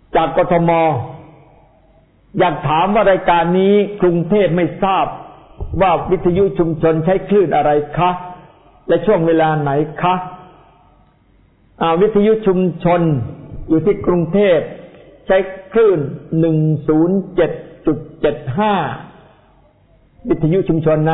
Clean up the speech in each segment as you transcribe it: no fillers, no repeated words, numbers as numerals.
จากกทม.อยากถามว่ารายการนี้กรุงเทพไม่ทราบว่าวิทยุชุมชนใช้คลื่นอะไรคะและช่วงเวลาไหนคะวิทยุชุมชนอยู่ที่กรุงเทพใช้คลื่น 107.75 วิทยุชุมชนนะ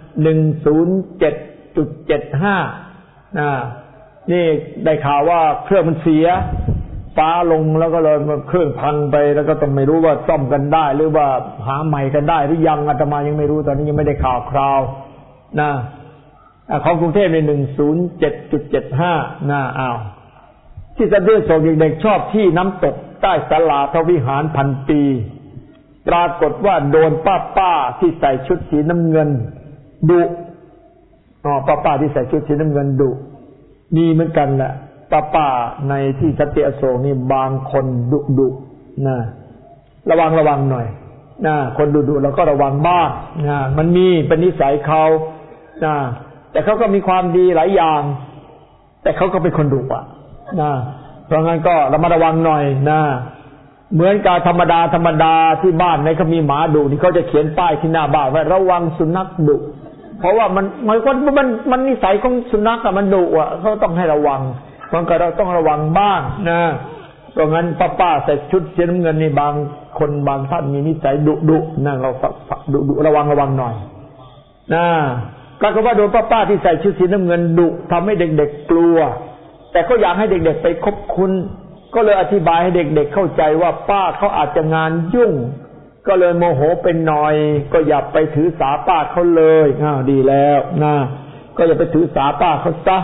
107.75 นี่ได้ข่าวว่าเครื่องมันเสียฟ้าลงแล้วก็เลยเครื่องพังไปแล้วก็ต้องไม่รู้ว่าซ่อมกันได้หรือว่าหาใหม่กันได้หรือยังอาตมายังไม่รู้ตอนนี้ยังไม่ได้ข่าวคราวนะของกรุงเทพใน 107.75 ที่จะเดือดส่งเด็กๆชอบที่น้ำตกใต้ศาลาพระวิหารพันปีปรากฏว่าโดนป้าที่ใส่ชุดสีน้ำเงินดุป้าที่ใส่ชุดสีน้ำเงินดุมีเหมือนกันแหละป้าในที่สันติอโศกนี่บางคนดุนะระวังหน่อยนะคนดุเราก็ระวังบ้างนะมันมีเป็นนิสัยเขานะแต่เขาก็มีความดีหลายอย่างแต่เขาก็เป็นคนดุนะเพราะงั้นก็ระมัดระวังหน่อยนะเหมือนกับธรรมดาที่บ้านไหนเขามีหมาดุนี่เขาจะเขียนป้ายที่หน้าบ้านว่าระวังสุนัขดุเพราะว่ามันนิสัยของสุนัขมันดุเขาต้องให้ระวังมันก็เราต้องระวังบ้างนะเพราะงั้นป้าใส่ชุดสีน้ำเงินนี่บางคนบางท่านมีนิสัยดุนะเราดุระวังหน่อยนะก็คือว่าโดนป้าที่ใส่ชุดสีน้ำเงินดุทำให้เด็กๆกลัวแต่ก็อยากให้เด็กๆไปคบคุณก็เลยอธิบายให้เด็กๆเข้าใจว่าป้าเขาอาจจะงานยุ่งก็เลยโมโหเป็นหน่อยก็อย่าไปถือสาป้าเขาเลยดีแล้วนะก็อย่าไปถือสาป้าเขาซะ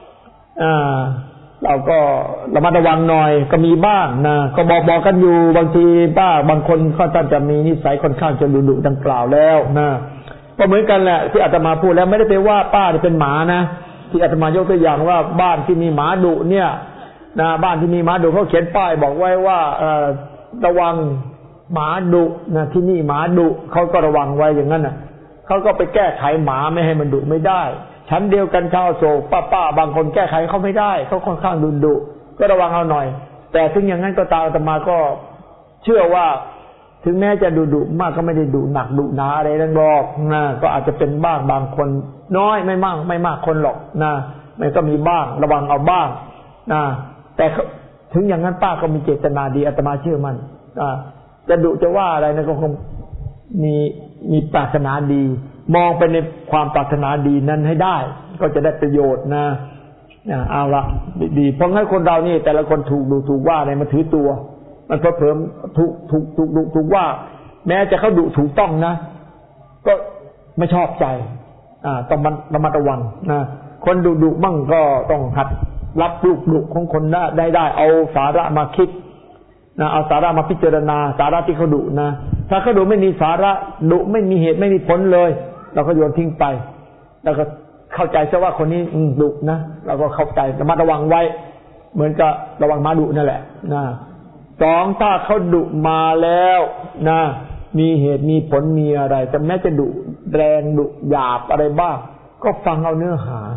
เราก็ระมัดระวังหน่อยก็มีบ้างนะก็บอกกันอยู่บางทีป้าบางคนเขาจะมีนิสัยค่อนข้างจะดุดังกล่าวแล้วนะก็เหมือนกันแหละที่อาตมาพูดแล้วไม่ได้ไปว่าป้าเป็นหมานะที่อาตมายกตัวอย่างว่าบ้านที่มีหมาดุเนี่ยนะบ้านที่มีหมาดุเขาเขียนป้ายบอกไว้ว่าระวังหมาดุนะที่นี่หมาดุเขาก็ระวังไว้อย่างนั้นน่ะเขาก็ไปแก้ไขหมาไม่ให้มันดุไม่ได้ชั้นเดียวกันชาวโศกป้าบางคนแก้ไขเขาไม่ได้เขาค่อนข้างดุก็ระวังเอาหน่อยแต่ถึงอย่างนั้นก็ตามอาตมาก็เชื่อว่าถึงแม้จะดุมากก็ไม่ได้ดุหนักดุหนาอะไรนั่นหรอกนะก็อาจจะเป็นบ้างบางคนน้อยไม่มากคนหรอกนะมันก็มีบ้างระวังเอาบ้างนะแต่ถึงอย่างนั้นป้าก็มีเจตนาดีอาตมาเชื่อมันจะดุจะว่าอะไรนะก็คงมีปรารถนาดีมองไปในความปรารถนาดีนั้นให้ได้ก็จะได้ประโยชน์นะเอาละดีเพราะงั้นคนเรานี่แต่ละคนถูกดุถูกว่าอะไรมาถือตัวมันเพิ่มถูกว่าแม้จะเขาดุถูกต้องนะก็ไม่ชอบใจต้องระมัดระวังนะคนดุมั่งก็ต้องหัดรับลูกดุของคนได้เอาสาระมาคิดนะเอาสาระมาพิจารณาสาระที่เขาดุนะถ้าเขาดุไม่มีสาระดุไม่มีเหตุไม่มีผลเลยเราก็โยนทิ้งไปแล้วก็เข้าใจซะว่าคนนี้ดุนะเราก็เข้าใจระมัดระวังไว้เหมือนกับระวังหมาดุนั่นแหละนะสองถ้าเขาดุมาแล้วนะมีเหตุมีผลมีอะไรแต่แม้จะดุแรงดุหยาบอะไรบ้างก็ฟังเอาเนื้อหา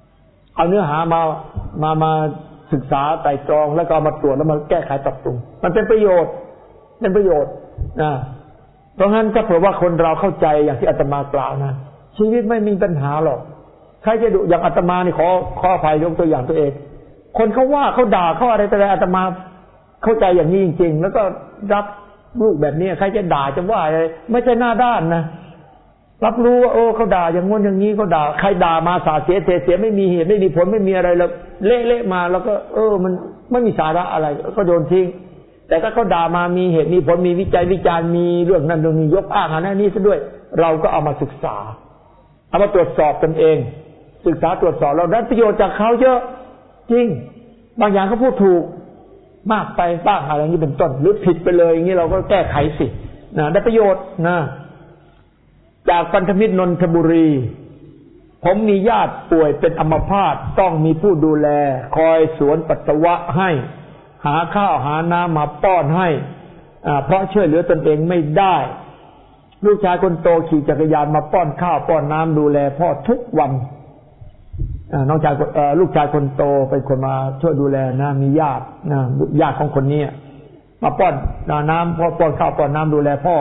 มาศึกษาไตร่ตรองแล้วก็มาตรวจแล้วมาแก้ไขปรับปรุงมันเป็นประโยชน์นะเพราะงั้นถ้าเผื่อว่าคนเราเข้าใจอย่างที่อาตมากล่าวนะชีวิตไม่มีปัญหาหรอกใครจะดุอย่างอาตมานี่ขออภัยยกตัวอย่างตัวเองคนเขาว่าเขาด่าเขาอะไรแต่อาตมาเข้าใจอย่างนี้จริงๆแล้วก็รับลูกแบบนี้ใครจะด่าจะว่าอะไรไม่ใช่หน้าด้านนะรับรู้ว่าเขาด่าอย่างงี้อย่างนี้เขาด่าใครด่ามาสาเสียไม่มีเหตุไม่มีผลไม่มีอะไรแล้วเละมาแล้วก็มันไม่มีสาระอะไรก็โดนทิ้งแต่ถ้าเขาด่ามามีเหตุมีผลมีวิจัยวิจารณ์มีเรื่องนั้นเรื่องนี้ยกอ้างอันนั้นนี่ซะด้วยเราก็เอามาศึกษาเอามาตรวจสอบกันเองศึกษาตรวจสอบเราได้ประโยชน์จากเขาเยอะจริงบางอย่างเขาพูดถูกมากไปบ้างอะไรอย่างนี้เป็นต้นหรือผิดไปเลยอย่างนี้เราก็แก้ไขสินะได้ประโยชน์นะจากพันธมิตรนนทบุรีผมมีญาติป่วยเป็นอัมพาตต้องมีผู้ดูแลคอยสวนปัสสาวะให้หาข้าวหาน้ำมาป้อนให้เพราะช่วยเหลือตนเองไม่ได้ลูกชายคนโตขี่จักรยานมาป้อนข้าวป้อนน้ำดูแลพ่อทุกวันลูกชายคนโตเป็นคนมาช่วยดูแลนะมีญาติของคนนี้มาป้อนน้ำป้อนข้าวป้อนน้ำดูแลพ่อ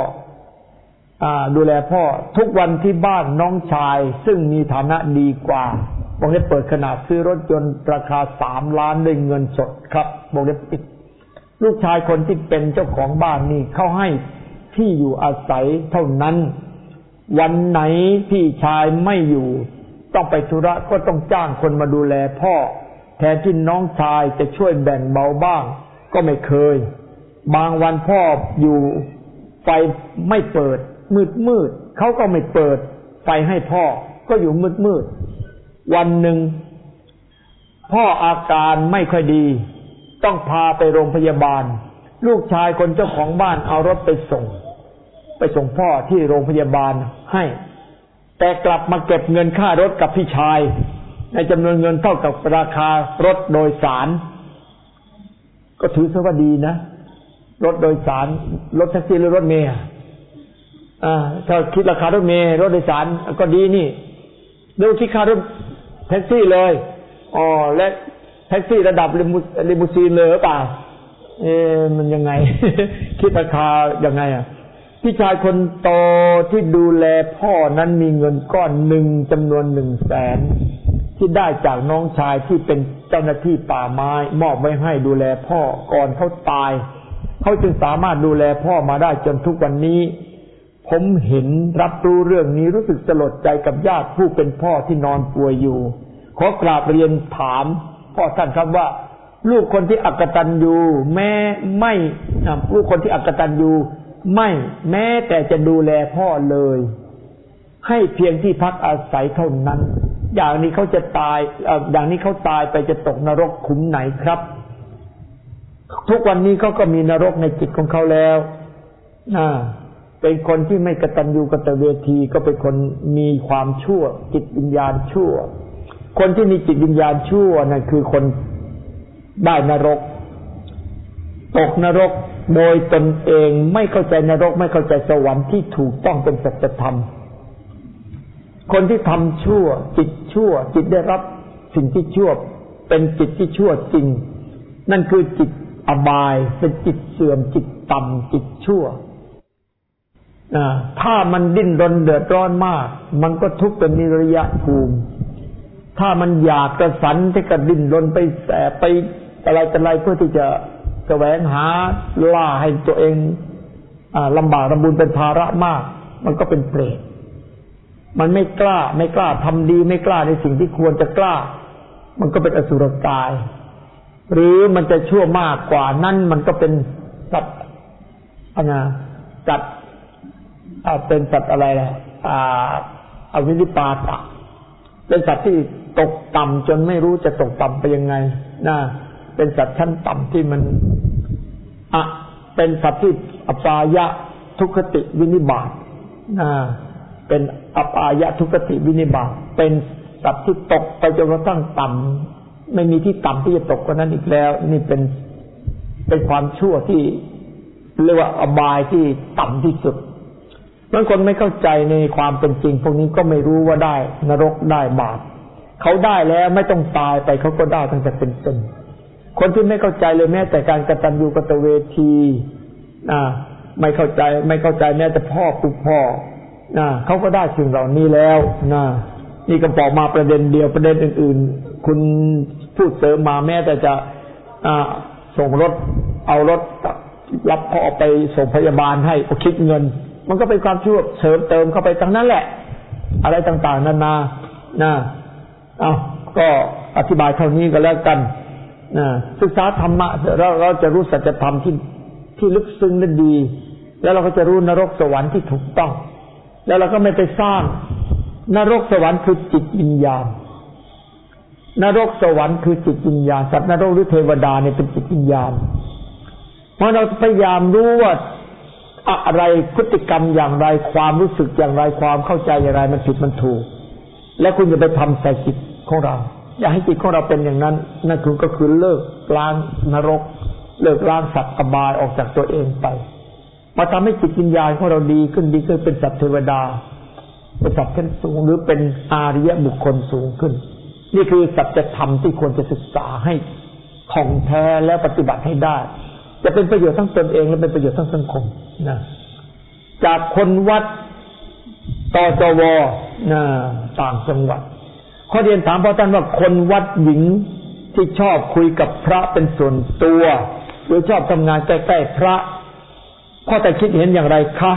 ทุกวันที่บ้านน้องชายซึ่งมีฐานะดีกว่าบอกได้เปิดขนาดซื้อรถยนต์ราคา3 ล้านด้วยเงินสดครับบอกได้ปิดลูกชายคนที่เป็นเจ้าของบ้านนี่เขาให้ที่อยู่อาศัยเท่านั้นวันไหนพี่ชายไม่อยู่ต้องไปธุระก็ต้องจ้างคนมาดูแลพ่อแทนที่น้องชายจะช่วยแบ่งเบาบ้างก็ไม่เคยบางวันพ่ออยู่ไฟไม่เปิดมืดเขาก็ไม่เปิดไฟให้พ่อก็อยู่มืดวันหนึ่งพ่ออาการไม่ค่อยดีต้องพาไปโรงพยาบาลลูกชายคนเจ้าของบ้านเอารถไปส่งพ่อที่โรงพยาบาลให้แต่กลับมาเก็บเงินค่ารถกับพี่ชายในจำนวนเงินเท่ากับราคารถโดยสารก็ถือซะว่าดีนะรถโดยสารรถแท็กซี่หรือรถเมล์ถ้าคิดราคารถเมล์รถโดยสารก็ดีนี่ดูคิดค่ารถแท็กซี่เลยและแท็กซี่ระดับลิมูซีนเลยหรือเปล่ามันยังไง คิดราคายังไงพี่ชายคนโตที่ดูแลพ่อนั้นมีเงินก้อนหนึ่งจำนวน100,000ที่ได้จากน้องชายที่เป็นเจ้าหน้าที่ป่าไม้มอบไว้ให้ดูแลพ่อก่อนเขาตายเขาจึงสามารถดูแลพ่อมาได้จนทุกวันนี้ผมเห็นรับรู้เรื่องนี้รู้สึกสลดใจกับญาติผู้เป็นพ่อที่นอนป่วยอยู่ขอกราบเรียนถามพ่อท่านครับว่าลูกคนที่อกตัญญูลูกคนที่อกตัญญูไม่แม้แต่จะดูแลพ่อเลยให้เพียงที่พักอาศัยเท่านั้นอย่างนี้เขาจะตายอย่างนี้เขาตายไปจะตกนรกขุมไหนครับทุกวันนี้เขาก็มีนรกในจิตของเขาแล้วเป็นคนที่ไม่กตัญญูกตเวทีก็เป็นคนมีความชั่วจิตวิญญาณชั่วคนที่มีจิตวิญญาณชั่วนั่นคือคนได้นรกตกนรกโดยตนเองไม่เข้าใจนรกไม่เข้าใจสวรรค์ที่ถูกต้องเป็นสัจธรรมคนที่ทำชั่วจิตได้รับสิ่งที่ชั่วเป็นจิตที่ชั่วจริงนั่นคือจิตอบายเป็นจิตเสื่อมจิตต่ำจิตชั่วถ้ามันดิ้นรนเดือดร้อนมากมันก็ทุกข์เป็นนิรยภูมิถ้ามันอยากกระสันที่จะดิ้นรนไปแสบไปอะไรเพื่อที่จะแสวงหาล่าให้ตัวเองลำบากลำบุญเป็นภาระมากมันก็เป็นเปรตมันไม่กล้าทำดีไม่กล้าในสิ่งที่ควรจะกล้ามันก็เป็นอสุรกายหรือมันจะชั่วมากกว่านั้นมันก็เป็นสัตว์เป็นสัตว์อะไรล่ะอวินิปาตะเป็นสัตว์ที่ตกต่ำจนไม่รู้จะตกต่ำไปยังไงเป็นสัตว์ชั้นต่ำที่มันเป็นสัตว์ที่อปายะทุกขติวินิบาตเป็นอปายะทุกขติวินิบาตเป็นสัตว์ที่ตกไปจนกระทั่งต่ำไม่มีที่ต่ำที่จะตกกว่านั้นอีกแล้วนี่เป็นความชั่วที่เรียกว่าอบายที่ต่ำที่สุดบางคนไม่เข้าใจในความเป็นจริงพวกนี้ก็ไม่รู้ว่าได้นรกได้บาปเขาได้แล้วไม่ต้องตายไปเขาก็ได้ตั้งแต่เป็นต้นคนที่ไม่เข้าใจเลยแม้แต่การกตัญญูกตเวทีไม่เข้าใจแม้แต่พ่อเขาก็ได้สิ่งเหล่านี้แล้วนี่ก็บอกมาประเด็นเดียวประเด็นอื่นๆคุณพูดเสริมมาแม้แต่จะส่งรถเอารถรับพ่อไปส่งพยาบาลให้คิดเงินมันก็เป็นความชั่วเสริมเติมเข้าไปทั้งนั้นแหละอะไรต่างๆนานาก็อธิบายเท่านี้ก็แล้วกันศึกษาธรรมะเราจะรู้สัจธรรมที่ลึกซึ้งและดีแล้วเราก็จะรู้นรกสวรรค์ที่ถูกต้องแล้วเราก็ไม่ไปสร้างนรกสวรรค์คือจิตวิญญาณนรกสวรรค์คือจิตวิญญาณสัตว์นรกหรือเทวดาเนี่ยเป็นจิตวิญญาณเพราะเราพยายามรู้ว่าอะไรพฤติกรรมอย่างไรความรู้สึกอย่างไรความเข้าใจอย่างไรมันผิดมันถูกแล้วคุณจะไปทำใส่จิตของเราอย่าให้จิตของเราเป็นอย่างนั้นนั่นก็คือเลิกล้างนรกเลิกล้างสัตว์อบายออกจากตัวเองไปมาทำให้จิตวิญญาณของเราดีขึ้นเป็นสัตว์เทวดาเป็นสัตว์ชั้นสูงหรือเป็นอาริยบุคคลสูงขึ้นนี่คือสัจธรรมที่ควรจะศึกษาให้ท่องแท้แล้วปฏิบัติให้ได้จะเป็นประโยชน์ทั้งตนเองและเป็นประโยชน์ทั้งสังคมนะจากคนวัดตจวนะต่างจังหวัดข้อเรียนถามพ่อท่านว่าคนวัดหญิงที่ชอบคุยกับพระเป็นส่วนตัวหรือชอบทำงานใกล้ๆพระพ่อแต่คิดเห็นอย่างไรคะ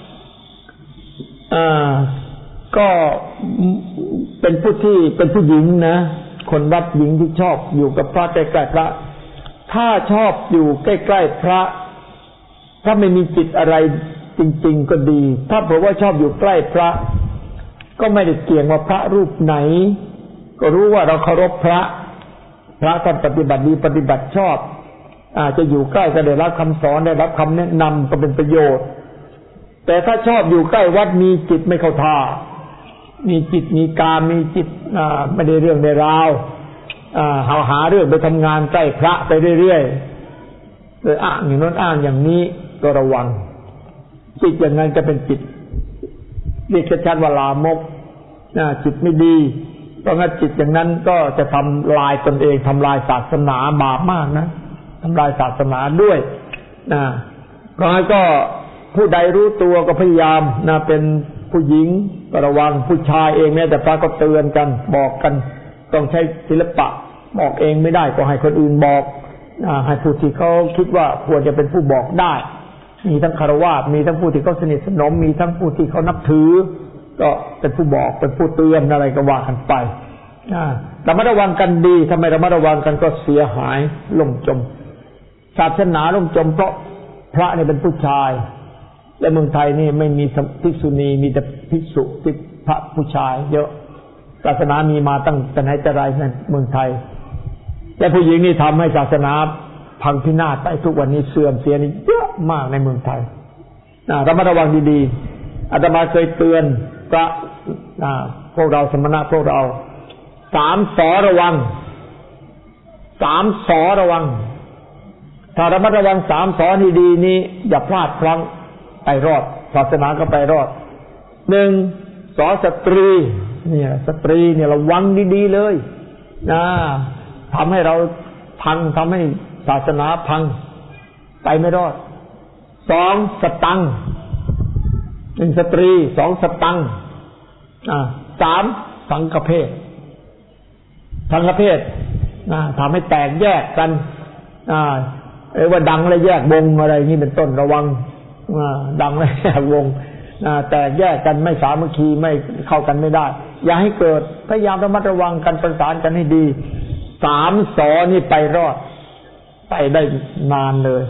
ก็เป็นผู้ที่เป็นผู้หญิงนะคนวัดหญิงที่ชอบอยู่กับพระใกล้ๆพระถ้าชอบอยู่ใกล้ๆพระถ้าไม่มีจิตอะไรจริงๆก็ดีถ้าบอกว่าชอบอยู่ใกล้พระก็ไม่ได้เกี่ยงว่าพระรูปไหนก็รู้ว่าเราเคารพพระท่านปฏิบัติดีปฏิบัติชอบอาจจะอยู่ใกล้ก็ได้รับคำสอนได้รับคำแนะนำก็เป็นประโยชน์แต่ถ้าชอบอยู่ใกล้วัดมีจิตไม่เข้าท่ามีจิตมีการมีจิตไม่ได้เรื่องในราวหาเรื่องไปทำงานใกล้พระไปเรื่อยๆเลยอ้างอย่างนั้นอ้างอย่างนี้ก็ระวังจิตอย่างนั้นจะเป็นจิตเรียกชัดๆว่าลามกจิตไม่ดีเพราะงั้นจิตอย่างนั้นก็จะทำลายตนเองทำลายศาสนาบาปมากนะทำลายศาสนาด้วยเพราะงั้นก็ผู้ใดรู้ตัวก็พยายามเป็นผู้หญิงก็ระวังผู้ชายเองแม้แต่พระก็เตือนกันบอกกันต้องใช้ศิลปะบอกเองไม่ได้ก็ให้คนอื่นบอกให้ผู้ที่เขาคิดว่าควรจะเป็นผู้บอกได้มีทั้งฆราวาสมีทั้งผู้ที่เขาสนิทสนมมีทั้งผู้ที่เขานับถือก็เป็นผู้บอกเป็นผู้เตือนอะไรก็ว่ากันไประมัดระวังกันดีทำไมระมัดระวังกันก็เสียหายล่มจมศาสนาล่มจมเพราะพระนี่เป็นผู้ชายและเมืองไทยนี่ไม่มีภิกษุณีมีแต่ภิกษุที่พระผู้ชายเยอะศาสนามีมาตั้งแต่ไหนแต่ไรนั่นเมืองไทยและผู้หญิงนี่ทำให้ศาสนาพังพินาศไปทุกวันนี้เสื่อมเสียนี่เยอะมากในเมืองไทยระมัดระวังดีๆอาตมาเคยเตือนพระพวกเราสมณะพวกเรา3 สระวัง3 สระวังถ้าระมัดระวัง3 สนี่ดีนี้อย่าพลาดพลั้งไปรอดศาสนาก็ไปรอด1 สสตรีเนี่ยสตรีเนี่ยระวังดีๆเลยทำให้เราพังทำให้ศาสนาพังไปไม่รอด2 สตังค์1 สตรี2 สตังค์3 สังฆเพศทำให้แตกแยกกันว่าดังแล้วแยกวงอะไรนี่เป็นต้นระวังดังแล้วแยกวงแตกแยกกันไม่สามัคคีไม่เข้ากันไม่ได้อย่าให้เกิดพยายามระมัดระวังกันประสานกันให้ดี3 สนี่ไปรอดไปได้นานเลย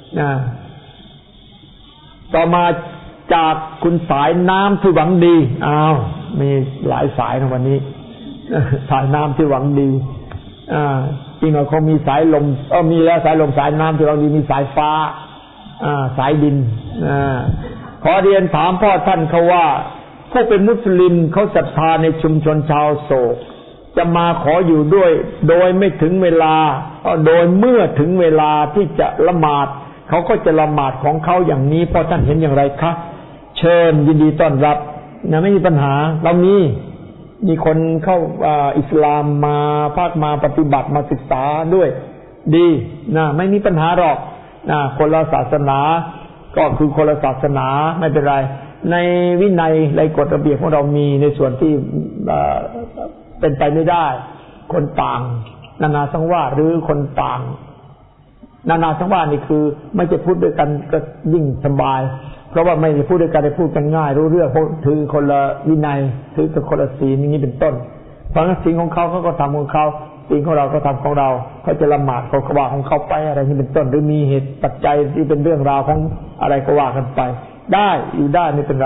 ต่อมาจากคุณสายน้ำที่หวังดีมีหลายสายในวันนี้สายน้ำที่หวังดีจริงๆเขามีสายลมมีแล้วสายลมสายน้ำที่หวังดีมีสายฟ้าสายดินขอเรียนถามพ่อท่านเขาว่าผู้เป็นมุสลิมเขาศรัทธาในชุมชนชาวโศกจะมาขออยู่ด้วยโดยไม่ถึงเวลาโดยเมื่อถึงเวลาที่จะละหมาดเขาก็จะละหมาดของเขาอย่างนี้พ่อท่านเห็นอย่างไรคะเชิญยินดีต้อนรับไม่มีปัญหาเรามีคนเข้าอิสลามมาภาคมาปฏิบัติมาศึกษาด้วยดีไม่มีปัญหาหรอกคนละศาสนาก็คือคนละศาสนาไม่เป็นไรในวินัยในกฎระเบียบของเรามีในส่วนที่เป็นไปไม่ได้คนต่างนานาสังวาสหรือคนต่างนานาสังวาสนี่คือไม่จะพูดด้วยกันก็ยิ่งสบายเพราะว่าไม่ได้พูดด้วยกันได้พูดกันง่ายรู้เรื่องเพราะถือคนละวินัยถือคนละศีลอย่างนี้เป็นต้นเพราะงั้นศีลของเขาก็ทำของเขาศีลของเราก็ทำของเราเขาจะละหมาดเขาก็ว่าของเขาไปอะไรที่เป็นต้นหรือมีเหตุปัจจัยที่เป็นเรื่องราวของอะไรก็ว่ากันไปได้อยู่ได้ไม่เป็นไร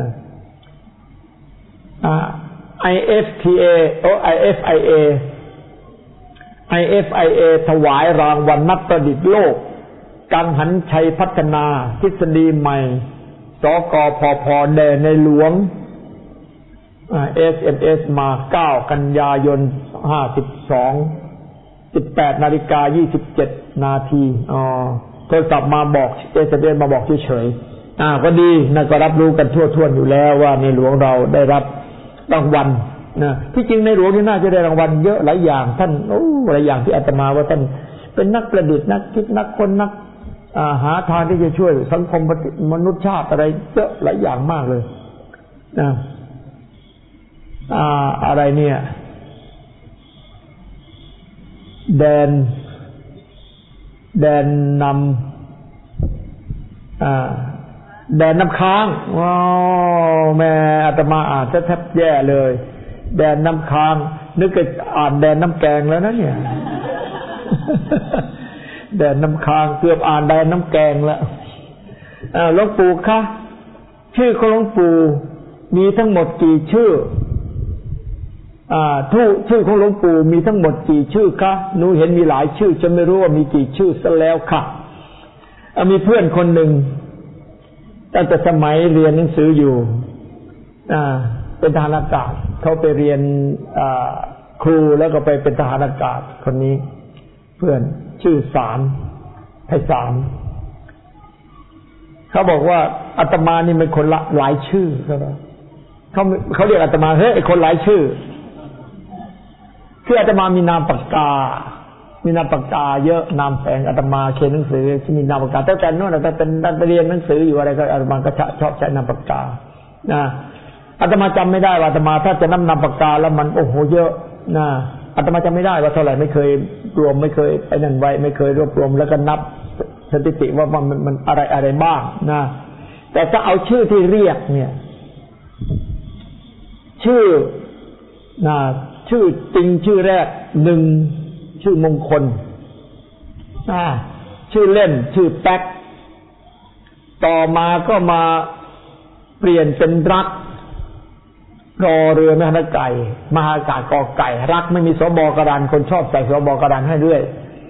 IFIA ถวายรางวัลนักประดิษฐ์โลกกังหันชัยพัฒนาทฤษฎีใหม่สกพพแด่ในหลวงSMS มา9 กันยายน52 18:27 น.โทรศัพท์มาบอกSMS มาบอกเฉยๆก็ดีน่าก็รับรู้กันทั่วๆอยู่แล้วว่าในหลวงเราได้รับรางวัลที่จริงในหลวงที่น่าจะได้รางวัลเยอะหลายอย่างท่านหลายอย่างที่อาตมาว่าท่านเป็นนักประดิษฐ์นักคิดนักคนนักหาทางที่จะช่วยสังคมมนุษยชาติอะไรเยอะหลายอย่างมากเลยนะอะไรเนี่ยแดนนน้ำค้างว้าวแม่อาตมาอ่านแทบแย่เลยแดนน้ำค้างนึกจะอ่านแดนน้ำแกงแล้วนะเนี่ย แดนน้ำค้างเกือบอ่านแดนน้ำแกงแล้วหลวงปู่คะชื่อของหลวงปู่มีทั้งหมดกี่ชื่อชื่อของหลวงปู่มีทั้งหมดกี่ชื่อคะหนูเห็นมีหลายชื่อจะไม่รู้ว่ามีกี่ชื่อซะแล้วค่ะมีเพื่อนคนหนึ่งตั้งแต่สมัยเรียนหนังสืออยู่เป็นทหารอากาศเขาไปเรียนครูแล้วก็ไปเป็นทหารอากาศคนนี้เพื่อนชื่อสารไพศาลเขาบอกว่าอาตมานี่เป็นคนละหลายชื่อเขาเรียกอาตมาเฮ้ยไอ้คนหลายชื่อคืออาตมามีนามปากกาเยอะนามแฝงอาตมาเขียนหนังสือที่มีนามปากกาตั้งแต่นู้นแต่เป็นไปเรียนหนังสืออยู่อะไรก็อาตมาก็ชอบใช้นามปากกานะอาตมาจำไม่ได้ว่าอาตมาถ้าจะนำนามปากกาแล้วมันโอ้โหเยอะนะอาตมาจำไม่ได้ว่าเท่าไหร่ไม่เคยรวมไม่เคยไอ้นั่นไว้ไม่เคยรวบรวมแล้วก็นับสถิติว่ามันอะไรบ้างนะแต่ถ้าเอาชื่อที่เรียกเนี่ยชื่อจริงชื่อแรกหนึ่งชื่อมงคลชื่อเล่นชื่อแป๊กต่อมาก็มาเปลี่ยนเป็นรักรอเรือแม่ฮันไก่มหาอากาศกอไก่รักไม่มีสบกระดานคนชอบใส่สบกระดานให้ด้วย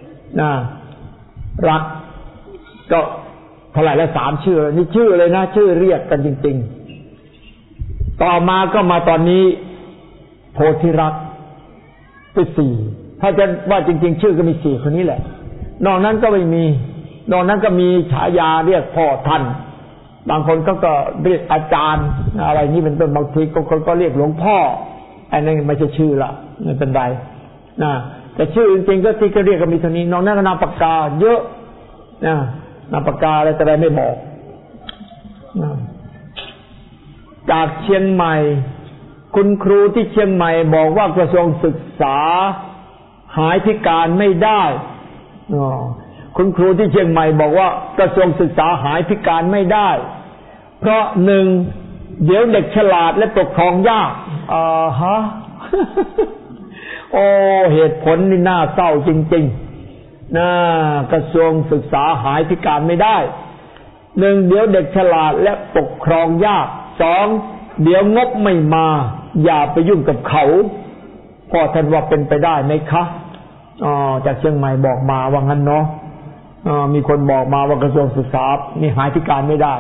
รักก็เท่าไหร่แล้ว3ชื่อนี่ชื่อเลยนะชื่อเรียกกันจริงๆต่อมาก็มาตอนนี้โพธิรักเป็น4ถ้าจะว่าจริงๆชื่อก็มี4คนนี้แหละนอกนั้นก็ไม่มีนอกนั้นก็มีฉายาเรียกพ่อท่านบางคนก็เรียกอาจารย์อะไรนี่เป็นต้นบางทีคนก็เรียกหลวงพ่ออันนั้นไม่ใช่ชื่อละไม่เป็นไรนะแต่ชื่อจริงๆก็ที่เขาเรียกก็มีเท่านี้นอกนั้นก็นามปากกาเยอะนะนามปากกาอะไรแต่อะไรไม่บอกนะจากเชียงใหม่คุณครูที่เชียงใหม่บอกว่ากระทรวงศึกษาหายพิการไม่ได้คุณครูที่เชียงใหม่บอกว่ากระทรวงศึกษาหายพิการไม่ได้เพราะ1เดี๋ยวเด็กฉลาดและปกครองยากโอ้เหตุผลนี่น่าเศร้าจริงๆนะกระทรวงศึกษาหายพิการไม่ได้1เดี๋ยวเด็กฉลาดและปกครองยาก2เดี๋ยวงบไม่มาอย่าไปยุ่งกับเขาพอท่านว่าเป็นไปได้ไหมคะจากเชียงใหม่บอกมาว่างั้นเนาะมีคนบอกมาว่ากระทรวงศึกษานี่หายพิการไม่ได้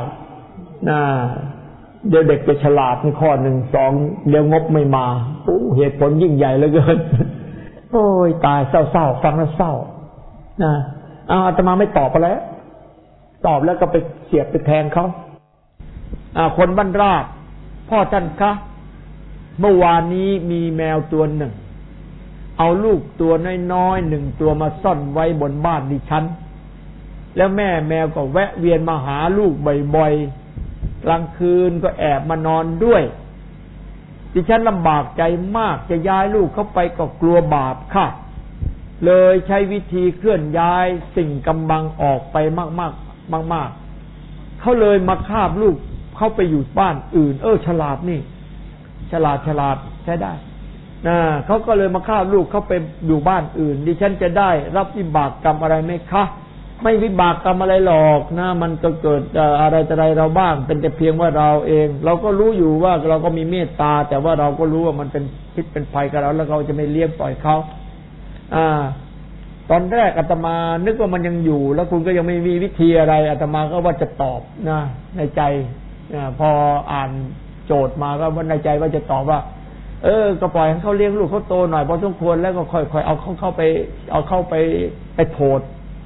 เดี๋ยวเด็กไปฉลาดนี่ข้อ1 2เดี๋ยวงบไม่มาเหตุผลยิ่งใหญ่เหลือเกินโอ้ยตายเศร้าๆฟังแล้วเศร้าอาตมาไม่ตอบไปแล้วตอบแล้วก็ไปเสียบไปแทงเขาคนบ้านราชพ่อท่านคะเมื่อวานนี้มีแมวตัวหนึ่งเอาลูกตัวน้อยๆ1ตัวมาซ่อนไว้บนบ้านดิฉันแล้วแม่แมวก็แวะเวียนมาหาลูกบ่อยๆกลางคืนก็แอบมานอนด้วยดิฉันลำบากใจมากจะย้ายลูกเข้าไปก็กลัวบาปค่ะเลยใช้วิธีเคลื่อนย้ายสิ่งกำบังออกไปมากๆเขาเลยมาคาบลูกเข้าไปอยู่บ้านอื่นฉลาดนี่ฉลาดใช้ได้เขาก็เลยมาคาบลูกเข้าไปอยู่บ้านอื่นดิฉันจะได้รับวิบากกรรมอะไรไหมคะไม่วิบากกรรมอะไรหรอกนะมันก็เกิดอะไรเราบ้างเป็นแต่เพียงว่าเราเองเราก็รู้อยู่ว่าเราก็มีเมตตาแต่ว่าเราก็รู้ว่ามันเป็นพิษเป็นภัยกับเราแล้วเราจะไม่เลี้ยงปล่อยเขาตอนแรกอาตมานึกว่ามันยังอยู่แล้วคุณก็ยังไม่มีวิธีอะไรอาตมาก็ว่าจะตอบนะในใจพออ่านโจทย์มาก็ว่าในใจว่าจะตอบว่าก็ปล่อยให้เขาเลี้ยงลูกเขาโตหน่อยพอสมควรแล้วก็ค่อยๆเอาเข้าไปโพด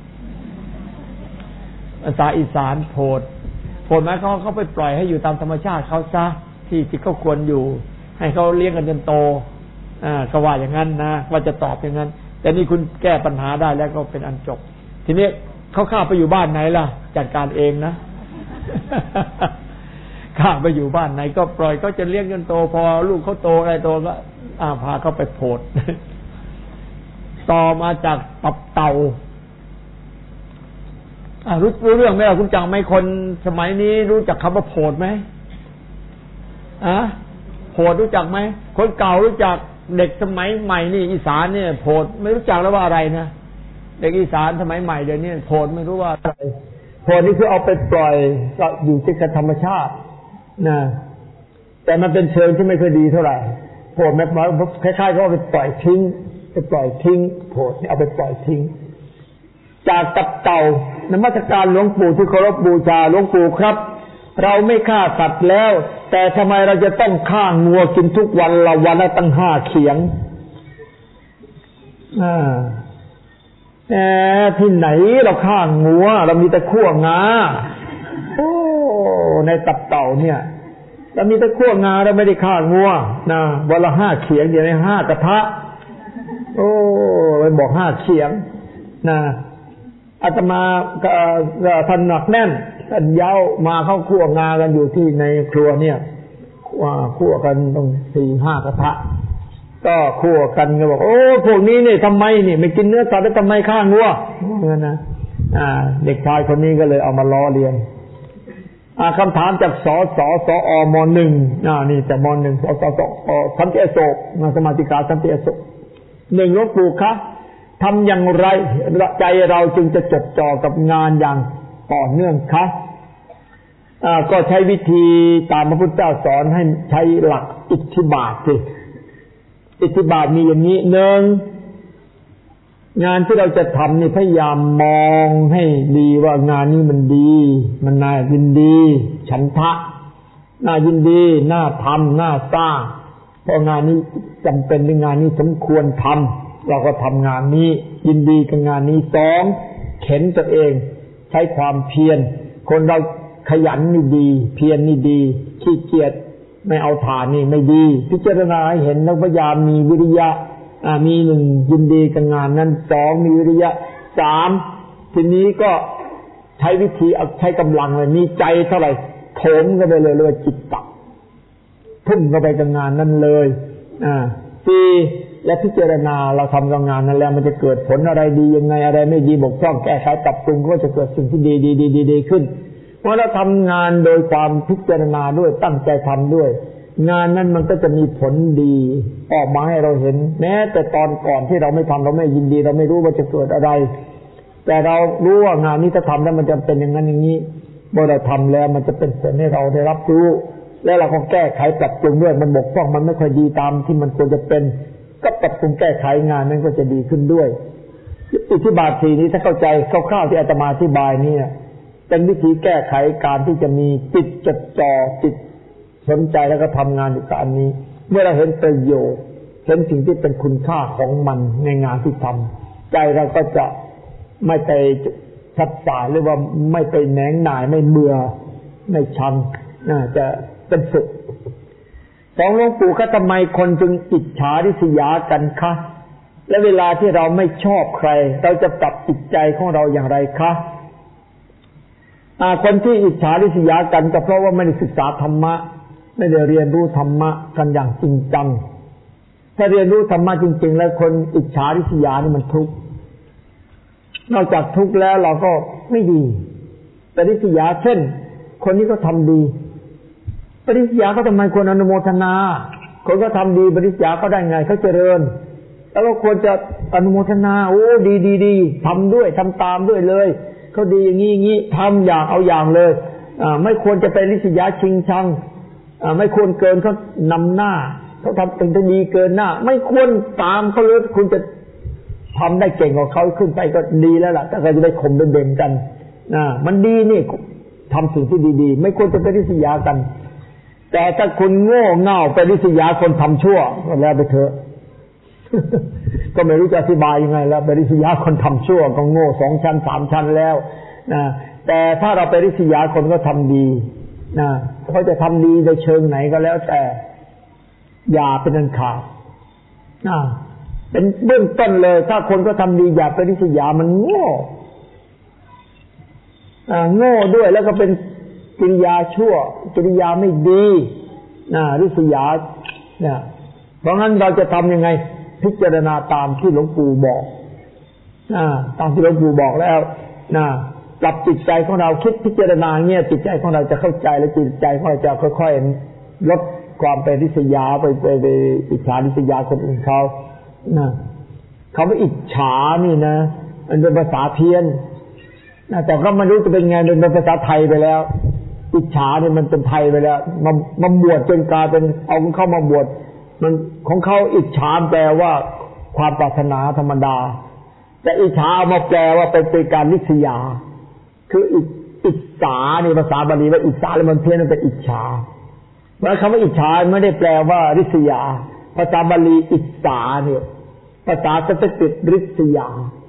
ภาษาอีสานโพดหมายเขาไปปล่อยให้อยู่ตามธรรมชาติเขาซะที่เขาควรอยู่ให้เขาเลี้ยงกันจนโตก็ว่าอย่างนั้นนะว่าจะตอบอย่างนั้นแต่นี่คุณแก้ปัญหาได้แล้วก็เป็นอันจบทีนี้ข้าไปอยู่บ้านไหนล่ะจัดการเองนะข้าไปอยู่บ้านไหนก็ปล่อยเขาจะเลี้ยงจนโตพอลูกเขาโตอะไรโตก็พาเขาไปโพดต่อมาจากตับเต่ารู้เรื่องไหมล่ะคุณจังไหมคนสมัยนี้รู้จักคำว่าโพดไหมโพดรู้จักไหมคนเก่ารู้จักเด็กสมัยใหม่นี่อีสานเนี่ยโพดไม่รู้จักแล้วว่าอะไรนะเด็กอีสานสมัยใหม่เดี๋ยวนี้โพดไม่รู้ว่าอะไรโพดนี่คือเอาไปปล่อยก็อยู่ที่ธรรมชาตินะแต่มันเป็นเชิงที่ไม่ค่อยดีเท่าไหร่โพดแบบคล้ายๆก็เอาไปปล่อยทิ้งโพดเอาไปปล่อยทิ้งจากตับเต่านมัสการหลวงปู่ที่เคารพบูชาหลวงปู่ครับเราไม่ฆ่าสัตว์แล้วแต่ทำไมเราจะต้องฆ่างัวกินทุกวันละวันละตั้ง5 เขียงที่ไหนเราฆ่างัวเรามีแต่ขั้วงาในตับเต่าเนี่ยเรามีแต่ขั้วงาเราไม่ได้ฆ่างัวนะวันละ5 เขียงเดี๋ยวนี้5 กระทะไปบอก5 เขียงนะอาตมาท่านหนักแน่นท่านเย้ามาเข้าคั่วงากันอยู่ที่ในครัวเนี่ยคั่วกันต้อง 4-5 กระทะก็คั่วกันก็บอกพวกนี้เนี่ยทำไมนี่ไม่กินเนื้อสัตว์แล้วทำไมฆ่างัวงั้นนะเด็กชายคนนี้ก็เลยเอามาล้อเลียนคำถามจากสอม.1นี่จากม.1สันติอโศกสมาธิการสันติอโศก1หลวงปู่คะทำอย่างไรใจเราจึงจะจดจ่อกับงานอย่างต่อเนื่องคะก็ใช้วิธีตามพระพุทธเจ้าสอนให้ใช้หลักอิทธิบาทสิอิทธิบาทมีอย่างนี้1งานที่เราจะทำนี่พยายามมองให้ดีว่างานนี้มันดีมันน่ายินดีฉันทะน่ายินดีน่าทำน่าสร้างเพราะงานนี้จำเป็นในงานนี้สมควรทำเราก็ทำงานนี้ยินดีกับงานนี้2เข็นตัวเองใช้ความเพียรคนเราขยันนี่ดีเพียรนี่ดีขี้เกียจไม่เอาฐานนี่ไม่ดีพิจารณาให้เห็นแล้วพยายามมีวิริยะมี1ยินดีกับงานนั้น2มีวิริยะ3ทีนี้ก็ใช้วิธีใช้กำลังเลยมีใจเท่าไหร่โถมเข้าไปเลยเรียกว่าจิตตะทุ่มเข้าไปกับงานนั้นเลย4และพิจารณาเราทำกับงานนั้นแล้วมันจะเกิดผลอะไรดียังไงอะไรไม่ดีบกพร่องแก้ไขปรับปรุงก็จะเกิดสิ่งที่ดีขึ้นเพราะเราทำงานโดยความพิจารณาด้วยตั้งใจทำด้วยงานนั้นมันก็จะมีผลดีออกมาให้เราเห็นแม้แต่ตอนก่อนที่เราไม่ทำเราไม่ยินดีเราไม่รู้ว่าจะเกิดอะไรแต่เรารู้ว่างานนี้ถ้าทำแล้วมันจะเป็นอย่างนั้นอย่างนี้เมื่อเราทำแล้วมันจะเป็นผลให้เราได้รับรู้แล้วเราก็แก้ไขปรับปรุงด้วยมันบกพร่องมันไม่ค่อยดีตามที่มันควรจะเป็นก็ปรับปรุงแก้ไขงานนั้นก็จะดีขึ้นด้วยอิทธิบาท4นี้ถ้าเข้าใจคร่าวๆที่อาตมาอธิบายนี่เป็นวิธีแก้ไขการที่จะมีจิตจดจ่อจิตสนใจแล้วก็ทำงานอยู่กับอันนี้เมื่อเราเห็นประโยชน์เห็นสิ่งที่เป็นคุณค่าของมันในงานที่ทำใจเราก็จะไม่ไปทัดสายหรือว่าไม่ไปแหนงหน่ายไม่เบื่อไม่ชังจะเป็นสุขหลวงปู่คะทำไมคนจึงอิจฉาริษยากันคะและเวลาที่เราไม่ชอบใครเราจะปรับจิตใจของเราอย่างไรคะคนที่อิจฉาริษยากันก็เพราะว่าไม่ได้ศึกษาธรรมะไม่ได้เรียนรู้ธรรมะกันอย่างจริงจังถ้าเรียนรู้ธรรมะจริงๆแล้วคนอิจฉาริษยานี่มันทุกข์นอกจากทุกข์แล้วเราก็ไม่ดีแต่ริษยาเช่นคนนี้ก็ทำดีปริศยาเขาทำไมควรอนุโมทนาคนก็ทำดีปริศยาเขาได้ไงเขาเจริญแล้วก็ควรจะอนุโมทนาดีทำด้วยทำตามด้วยเลยเขาดีอย่างนี้ทำอย่างเอาอย่างเลยไม่ควรจะไปริษยาชิงชังไม่ควรเกินเขานำหน้าเขาทำเป็นดีเกินหน้าไม่ควรตามเขาเลยคุณจะทำได้เก่งกว่าเขาขึ้นไปก็ดีแล้วล่ะแต่ก็จะได้ข่มเด่นกันมันดีนี่ทำสิ่งที่ดีๆไม่ควรจะไปริษยากันแต่ถ้าคุณโง่เง่าไปริษยาคนทำชั่วก็แล้วไปเถอะ ก็ไม่รู้จะอธิบายยังไงแล้วไปริษยาคนทำชั่วก็โง่2 ชั้น 3 ชั้นแล้วแต่ถ้าเราไปริษยาคนก็ทำดีเขาจะทำดีในเชิงไหนก็แล้วแต่อย่าเป็นอันขาดเป็นเบื้องต้นเลยถ้าคนก็ทำดีอย่าไปริษยามันโง่โง่ด้วยแล้วก็เป็นกิริยาชั่วกิริยาไม่ดีริษยาเนี่ยเพราะงั้นเราจะทำยังไงพิจารณาตามที่หลวงปู่บอกตามที่หลวงปู่บอกแล้วปรับจิตใจของเราคิดพิจารณาเงี้ยจิตใจของเราจะเข้าใจและจิตใจของเราจะค่อยๆลดความเป็นริษยาไปอิจฉาริษยาคนอื่นเขาคำว่าอิจฉานี่นะมันเป็นภาษาเพี้ยนแต่ก็ไม่รู้จะเป็นไงเป็นภาษาไทยไปแล้วอิจฉาเนี่ยมันเป็นไทยไปแล้วมาบวชจนกลายเป็นเอาเข้ามาบวชมันของเขาอิจฉาแปลว่าความปรารถนาธรรมดาแต่อิจฉาเอามาแปลว่าเป็นการริษยาคืออิจฉานี่ภาษาบาลีว่าอิจฉาแล้วมันเพี้ยนมันเป็นอิจฉาแล้วคำว่าอิจฉาไม่ได้แปลว่าริษยาภาษาบาลีอิจฉาเนี่ยภาษาสันสกฤตริษยา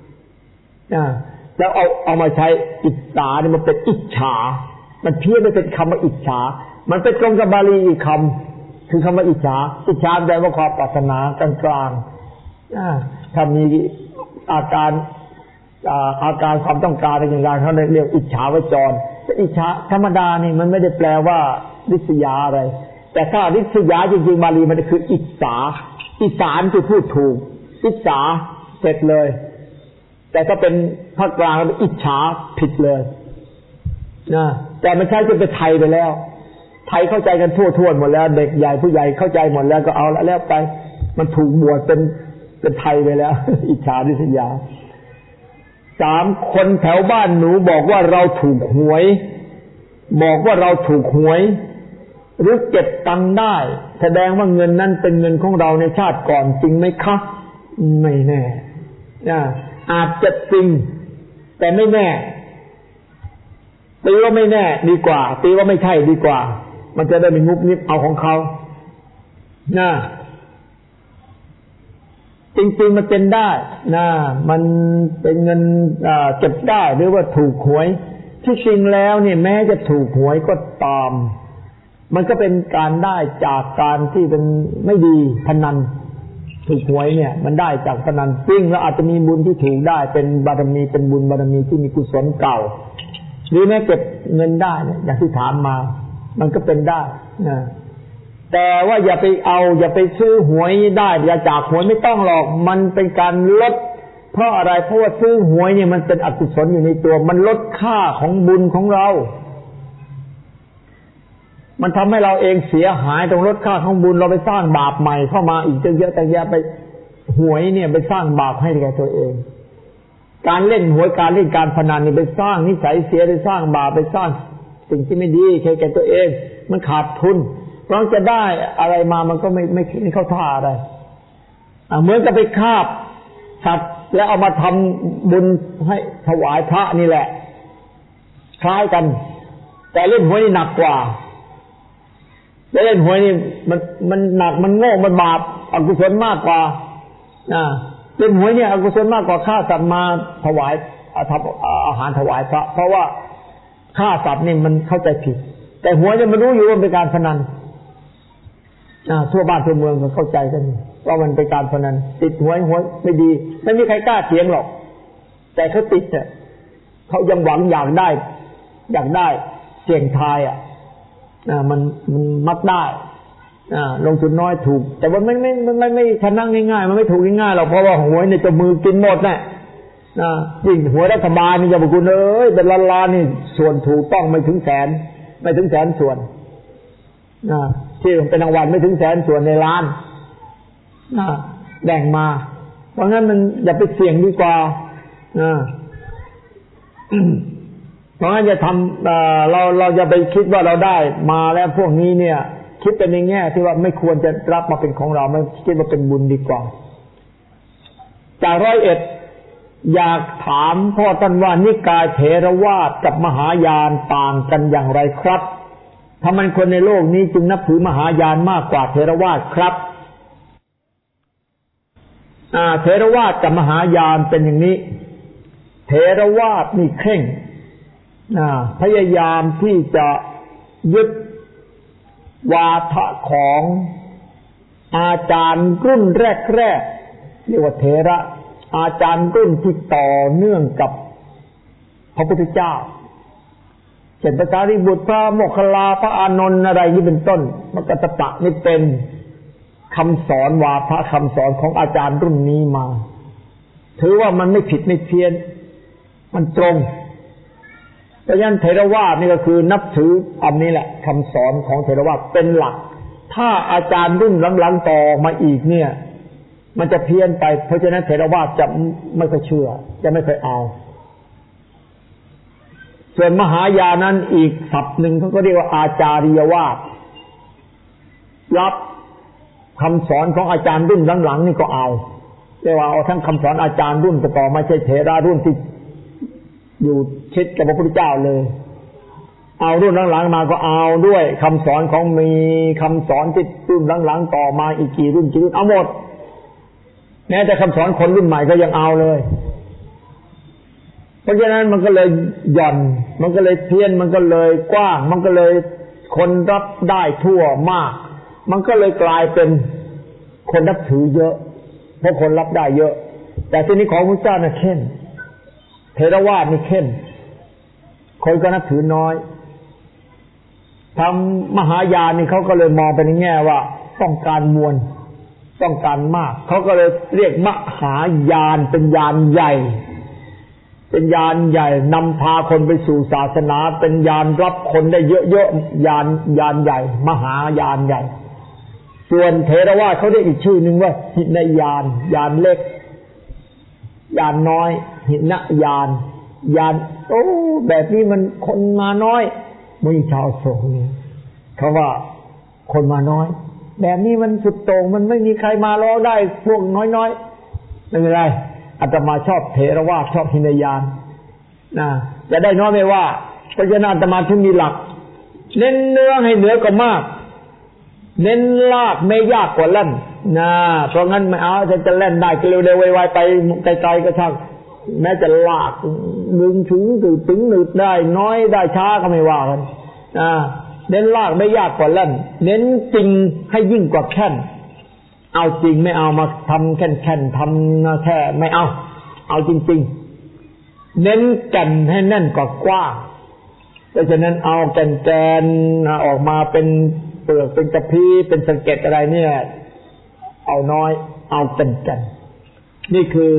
แล้วเอามาใช้อิจฉาเนี่ยมันเป็นอิจฉามันเพี้ยนไปเป็นคำว่าอิจฉามันเป็นตรงกับบาลีอีกคำคือคำว่าอิจฉาอิจฉาแปลว่าความปรารถนากลางๆถ้ามีอาการความต้องการอะไรอย่างๆเขาเรียกอิจฉาวจรแต่อิจฉาธรรมดานี่มันไม่ได้แปลว่าริษยาอะไรแต่ถ้าริษยาจริงๆบาลีมันคืออิจฉาอิจฉาคือพูดถูกอิจฉาเสร็จเลยแต่ถ้าเป็นภาคกลางอิจฉาผิดเลยแต่มันใช้จนเป็นไทยไปแล้วไทยเข้าใจกันทั่วหมดแล้วเด็กใหญ่ผู้ใหญ่เข้าใจหมดแล้วก็เอาแล้วไปมันถูกบวชเป็นไทยไปแล้วอิจฉาริษยา3คนแถวบ้านหนูบอกว่าเราถูกหวยหรือเก็บตังค์ได้แสดงว่าเงินนั้นเป็นเงินของเราในชาติก่อนจริงไหมคะไม่แน่อาจจะจริงแต่ไม่แน่ตีว่าไม่แน่ดีกว่าตีว่าไม่ใช่ดีกว่ามันจะได้ไม่งุบงิบเอาของเขาจริงๆมันเป็นได้มันเป็นเงินเก็บได้หรือว่าถูกหวยที่จริงแล้วเนี่ยแม้จะถูกหวยก็ตามมันก็เป็นการได้จากการที่เป็นไม่ดีพนันถูกหวยเนี่ยมันได้จากพนันจริงแล้วอาจจะมีบุญที่ถูกได้เป็นบารมีเป็นบุญบารมีที่มีกุศลเก่าหรือแม้เก็บเงินได้เนี่ยอย่างที่ถามมามันก็เป็นได้แต่ว่าอย่าไปซื้อหวยได้อย่าจากหวยไม่ต้องหรอกมันเป็นการลดเพราะอะไรเพราะว่าซื้อหวยเนี่ยมันเป็นอกุศลอยู่ในตัวมันลดค่าของบุญของเรามันทำให้เราเองเสียหายตรงลดค่าของบุญเราไปสร้างบาปใหม่เข้ามาอีกเยอะแต่แยะไปหวยเนี่ยไปสร้างบาปให้แก่ตัวเองการเล่นหวยการเล่นการพนันนี่ไปสร้างนิสัยเสียไปสร้างบาปไปสร้างสิ่งที่ไม่ดีแก่ตัวเองมันขาดทุนเพราะจะได้อะไรมามันก็ไม่เข้าท่าอะไรเหมือนกับไปคาบสัตว์แล้วเอามาทำบุญให้ถวายพระนี่แหละคล้ายกันแต่เล่นหวยนี่หนักกว่าเล่นหวยนี่มันหนักมันโง่มันบาปอกุศลมากกว่าเล่นหวยเนี่ยอกุศลมากกว่าฆ่าสัตว์มาถวายทำอาหารถวายพระเพราะว่าฆ่าสัตว์นี่มันเข้าใจผิดแต่หวยเนี่ยมันรู้อยู่ว่าเป็นการพนันทั่วบ้านทั่วเมืองก็เข้าใจกันว่ามันเป็นการพนันติดหวยไม่ดีไม่มีใครกล้าเถียงหรอกแต่เขาติดเนี่ยเขายังหวังอยากได้เสี่ยงทายมันมักได้ลงทุนน้อยถูกแต่ว่าไม่ชนะง่ายๆมันไม่ถูกง่ายๆหรอกเพราะว่าหวยเนี่ยจะมือกินหมดแน่ยิ่งหวยรัฐบาลนี่จะบอกคุณเป็นล้านๆนี่ส่วนถูกต้องไม่ถึงแสนส่วนที่เป็นรางวัลไม่ถึงแสนส่วนในล้านแบ่งมาเพราะงั้นมันอย่าไปเสี่ยงดีกว่าเพราะงั้นจะทำเราจะไปคิดว่าเราได้มาแล้วพวกนี้เนี่ยคิดเป็นในแง่ที่ว่าไม่ควรจะรับมาเป็นของเราไม่คิดว่าเป็นบุญดีกว่าจาก101อยากถามพ่อท่านว่านิกายเถรวาทกับมหายานต่างกันอย่างไรครับทำไมคนในโลกนี้จึงนับถือมหายานมากกว่าเถรวาทครับเถรวาทกับมหายานเป็นอย่างนี้เถรวาทนี่เคร่งพยายามที่จะยึดวาทะของอาจารย์รุ่นแรกเรียกว่าเถระอาจารย์รุ่นที่ต่อเนื่องกับพระพุทธเจ้าเช่นพระสารีบุตรพระโมคคัลลาพระอานนท์อะไรนี่เป็นต้นมกัสสปะนี่เป็นคำสอนวาทะคำสอนของอาจารย์รุ่นนี้มาถือว่ามันไม่ผิดไม่เพี้ยนมันตรงเพราะฉะนั้นเถรวาทนี่ก็คือนับถืออันนี้แหละคำสอนของเถรวาทเป็นหลักถ้าอาจารย์รุ่นหลังๆต่อมาอีกเนี่ยมันจะเพี้ยนไปเพราะฉะนั้นเถรวาทจะไม่ค่อยเชื่อจะไม่เคยเอาส่วนมหายานนั้นอีกศัพท์หนึ่งเขาก็เรียกว่าอาจาริยวาทรับคำสอนของอาจารย์รุ่นหลังๆนี่ก็เอาเรียกว่าเอาทั้งคำสอนอาจารย์รุ่นต่อมาไม่ใช่เถระรุ่นที่อยู่ชิดกับพระพุทธเจ้าเลยเอารุ่นหลังๆมาก็เอาด้วยคำสอนของมีคำสอนที่รุ่นหลังๆต่อมาอีกกี่รุ่นเอาหมดแม้แต่คำสอนคนรุ่นใหม่ก็ยังเอาเลยเพราะฉะนั้นมันก็เลยหย่อนมันก็เลยเพี้ยนมันก็เลยกว้างมันก็เลยคนรับได้ทั่วมากมันก็เลยกลายเป็นคนนับถือเยอะเพราะคนรับได้เยอะแต่ที่นี้ของพระเจ้าน่ะเข้มเถรวาทนี่เข้มคนก็นับถือน้อยทำมหายานนี่เขาก็เลยมองไปในแง่ว่าต้องการมวลต้องการมากเขาก็เลยเรียกมหายานเป็นยานใหญ่เป็นยานใหญ่นำพาคนไปสู่ศาสนาเป็นยานรับคนได้เยอะๆยานใหญ่มหายานใหญ่ส่วนเถรวาทเขาเรียกอีกชื่อหนึ่งว่าหินยานยานเล็กยานน้อยหินยานโอ้แบบนี้มันคนมาน้อยมีชาวโศกนี่เขาว่าคนมาน้อยแบบนี้มันสุดโต่งมันไม่มีใครมาล้อได้พวกน้อยๆไม่เป็นไรอาตมาชอบเถรวาทชอบหินยานนะจะได้น้อยไม่ว่าเพราะฉะนั้นอาตมาถึงมีหลักเน้นเนื้อให้เหนือกว่ามากเน้นลากไม่ยากกว่าเล่นนะเพราะงั้นไม่เอาจะเล่นได้ก็เร็วๆไวๆไปไกลๆก็ช่างแม้จะลากลึงถึงหนืดได้น้อยได้ช้าก็ไม่ว่ากันเน้นลากไม่ยากกว่าเล่นเน้นจริงให้ยิ่งกว่าแค่นเอาจริงไม่เอามาทำแค่นทำแค่ไม่เอาจริงๆเน้นแก่นให้แน่นกว่ากว้างเพราะฉะนั้นเอาแก่นออกมาเป็นเปลือกเป็นกระพี้เป็นสะเก็ดอะไรเนี่ยเอาน้อยเอาแก่นนี่คือ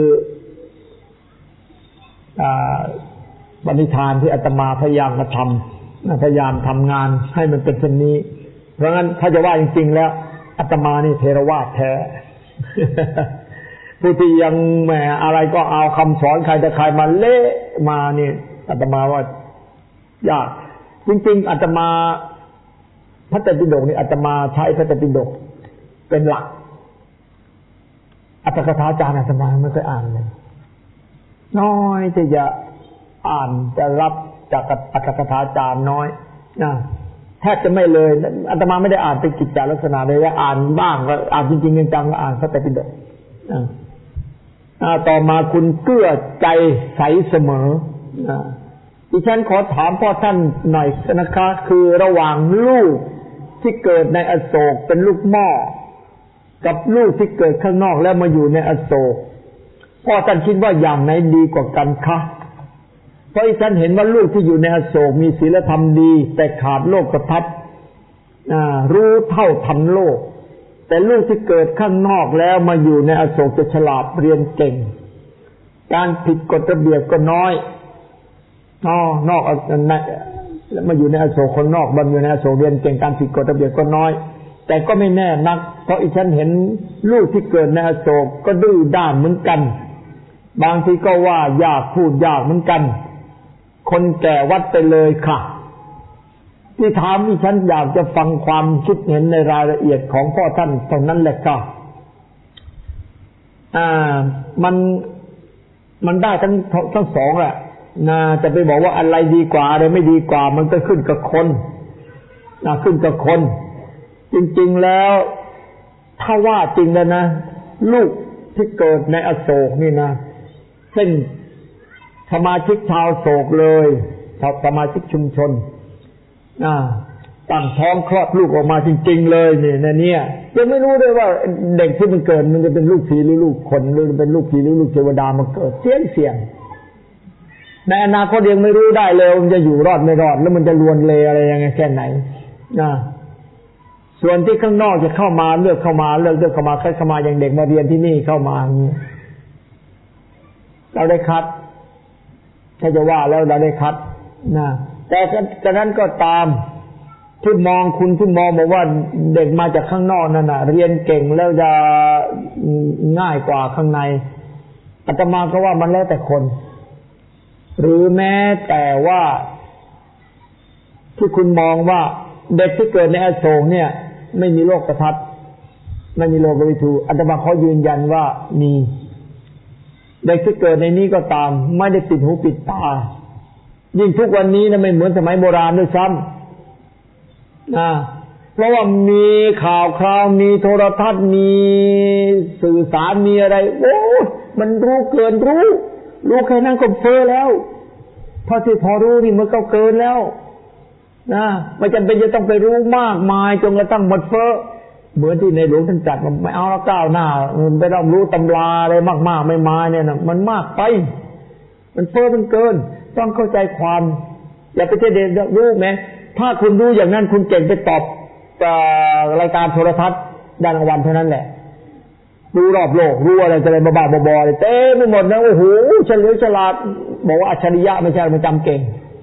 ปณิธานที่อาตมาพยายามมาทำพยายามทำงานให้มันเป็นเช่นนี้เพราะงั้นถ้าจะว่าจริงๆแล้วอาตมานี่เทรวาทแท้ผู้ที่ยังแหมอะไรก็เอาคำสอนใครแต่ใครมาเละมานี่อาตมาว่ายากจริงๆอาตมาพระไตรปิฎกนี่อาตมาใช้พระไตรปิฎกเป็นหลักอัตถกถาจารย์อาตมาไม่เคยอ่านเลยน้อยที่จะอ่านจะรับจากอัตถกถาจารย์น้อยนะแทบจะไม่เลยอาตมาไม่ได้อ่านเป็นกิจจลักษณะเลยว่าอ่านบ้างก็อ่านจริงๆจังๆก็อ่านพระไตรปิฎกต่อมาคุณเกื้อใจใสเสมอดิฉันขอถามพ่อท่านหน่อยนะคะคือระหว่างลูกที่เกิดในอโศกเป็นลูกหม้อกับลูกที่เกิดข้างนอกแล้วมาอยู่ในอโศกพ่อท่านคิดว่าอย่างไหนดีกว่ากันคะเพราะดิฉันเห็นว่าลูกที่อยู่ในอโศกมีศีลธรรมดีแต่ขาดโลกทัพรู้เท่าทันโลกแต่ลูกที่เกิดข้างนอกแล้วมาอยู่ในอโศกจะฉลาดเรียนเก่งการผิดกฎระเบียบก็น้อยนอกมาอยู่ในอโศกคนนอกมาอยู่ในอโศกเรียนเก่งการผิดกฎระเบียบก็น้อยแต่ก็ไม่แน่นักเพราะอีฉันเห็นลูกที่เกิดในอโศกก็ดื้อด้านเหมือนกันบางทีก็ว่ายากพูดยากเหมือนกันคนแก่วัดไปเลยค่ะที่ถามอีฉันอยากจะฟังความคิดเห็นในรายละเอียดของพ่อท่านตรงนั้นแหละค่ะมันได้ทั้งสองแหละจะไปบอกว่าอะไรดีกว่าอะไรไม่ดีกว่ามันก็ขึ้นกับคนขึ้นกับคนจริงๆแล้วถ้าว่าจริงแล้วนะลูกที่เกิดในอโศกนี่นะเช่นสมาชิกชาวโศกเลยสมาชิกชุมชนตั้งท้องคลอดลูกออกมาจริงๆเลยเนี่ยยังไม่รู้เลยว่าเด็กที่มันเกิดมันจะเป็นลูกผีหรือลูกคนหรือเป็นลูกผีหรือลูกเทวดามาเกิดเสี่ยงในอนาคตยังไม่รู้ได้เลยมันจะอยู่รอดไม่รอดแล้วมันจะลวนเลอะไรยังไงแค่ไหนนะส่วนที่ข้างนอกจะเข้ามาเลือกเข้ามาใครเข้ามาอย่างเด็กมาเรียนที่นี่เข้ามาเราได้คัดถ้าจะว่าแล้วเราได้คัดนะแต่ฉะนั้นก็ตามที่มองคุณที่มองบอกว่าเด็กมาจากข้างนอกนั่นน่ะเรียนเก่งแล้วจะง่ายกว่าข้างในอาตมาก็ว่ามันแล้วแต่คนหรือแม้แต่ว่าที่คุณมองว่าเด็กที่เกิดในอโศกเนี่ยไม่มีโลกทัศน์ไม่มีโลกวิถีอาตมาขอยืนยันว่ามีเด็กที่เกิดในนี้ก็ตามไม่ได้ปิดหูปิดตายิ่งทุกวันนี้นะไม่เหมือนสมัยโบราณด้วยซ้ำเพราะว่ามีข่าวคราวมีโทรทัศน์มีสื่อสารมีอะไรโอ้มันรู้เกินรู้แค่นั้นก็เฟ้อแล้วพอที่พอรู้นี่มันก็เกินแล้วไม่จำเป็นจะต้องไปรู้มากมายจนกระทั่งหมดเฟ้อเหมือนที่ในหลวงท่านจัดไม่เอาแล้วก้าวหน้ามันไปต้องรู้ตำราอะไรมากๆไม่มาเนี่ยนะมันมากไปมันเฟ้อมันเกินต้องเข้าใจความอย่าไปเด็ดรู้ไหมถ้าคุณรู้อย่างนั้นคุณเก่งไปตอบรายการโทรทัศน์ดังวันเท่านั้นแหละรู้รอบโลกรู้อะไรอะไรบ้าๆบอๆเลยเต็มไปหมดนะโอ้โหเฉลียวฉลาดบอกว่าอัจฉริยะไม่ใช่มันจำเก่ง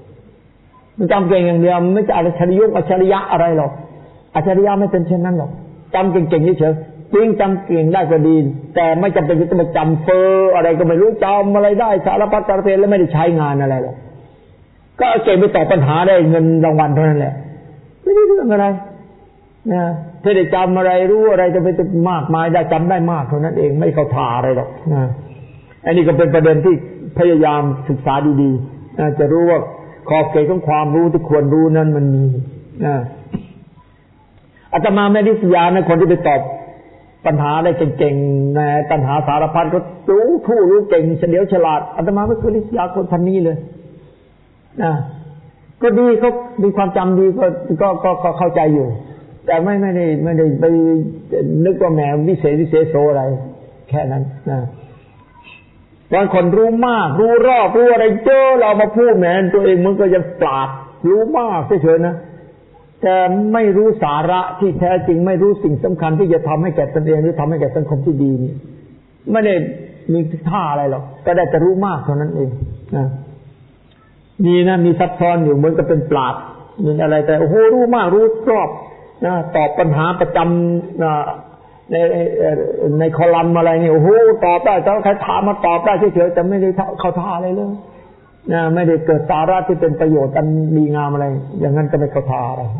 อย่างเดียวไม่ใช่อัจฉริยะอะไรหรอกอัจฉริยะไม่เป็นเช่นนั้นหรอกจำเก่งๆเฉยๆจริงจำเก่งได้ก็ดีแต่ไม่จำเป็นจะต้องมาจำเฟออะไรก็ไม่รู้จำอะไรได้สารพัดสารเพแล้วไม่ได้ใช้งานอะไรหรอกก็เก่งไปตอบปัญหาได้เงินรางวัลเท่านั้นแหละไม่ได้เรื่องอะไรนะถ้าได้จำอะไรรู้อะไรจะไปมากมายได้จำได้มากเท่านั้นเองไม่เข้าท่าอะไรหรอกนะอันนี้ก็เป็นประเด็นที่พยายามศึกษาดีๆจะรู้ว่าขอบเขตของความรู้ที่ควรรู้นั้นมันมีอาตมาไม่ได้วิทยานะคนที่ไปตอบปัญหาได้เก่งๆนะปัญหาสารพัดก็รู้เก่งเฉลียวฉลาดอาตมาไม่เคยวิทยาคนพันนี้เลยก็ดีเขามีความจำดีก็เข้าใจอยู่แต่ไม่ได้ไปนึกว่าแหมวิเศษโสอะไรแค่นั้นบางคนรู้มากรู้รอบรู้อะไรเจอเรามาพูดแหมตัวเองมันก็ยังปราดรู้มากเฉยๆนะแต่ไม่รู้สาระที่แท้จริงไม่รู้สิ่งสำคัญที่จะทำให้แก่ตนเองหรือทำให้แก่สังคมที่ดีนี่ไม่ได้มีท่าอะไรหรอกก็ได้แต่รู้มากเท่านั้นเองมีซับซ้อนอยู่เหมือนกับเป็นปราชญ์มีอะไรแต่โอ้โหรู้มากรู้รอบตอบปัญหาประจำในคอลัมน์อะไรนี่โอ้โหตอบได้แต่ใครถามมาตอบได้เฉยๆแต่ไม่ได้เข้าท่าอะไรเลยไม่ได้เกิดสาระที่เป็นประโยชน์อันดีงามอะไรอย่างนั้นก็ไม่เข้าท่าอะไร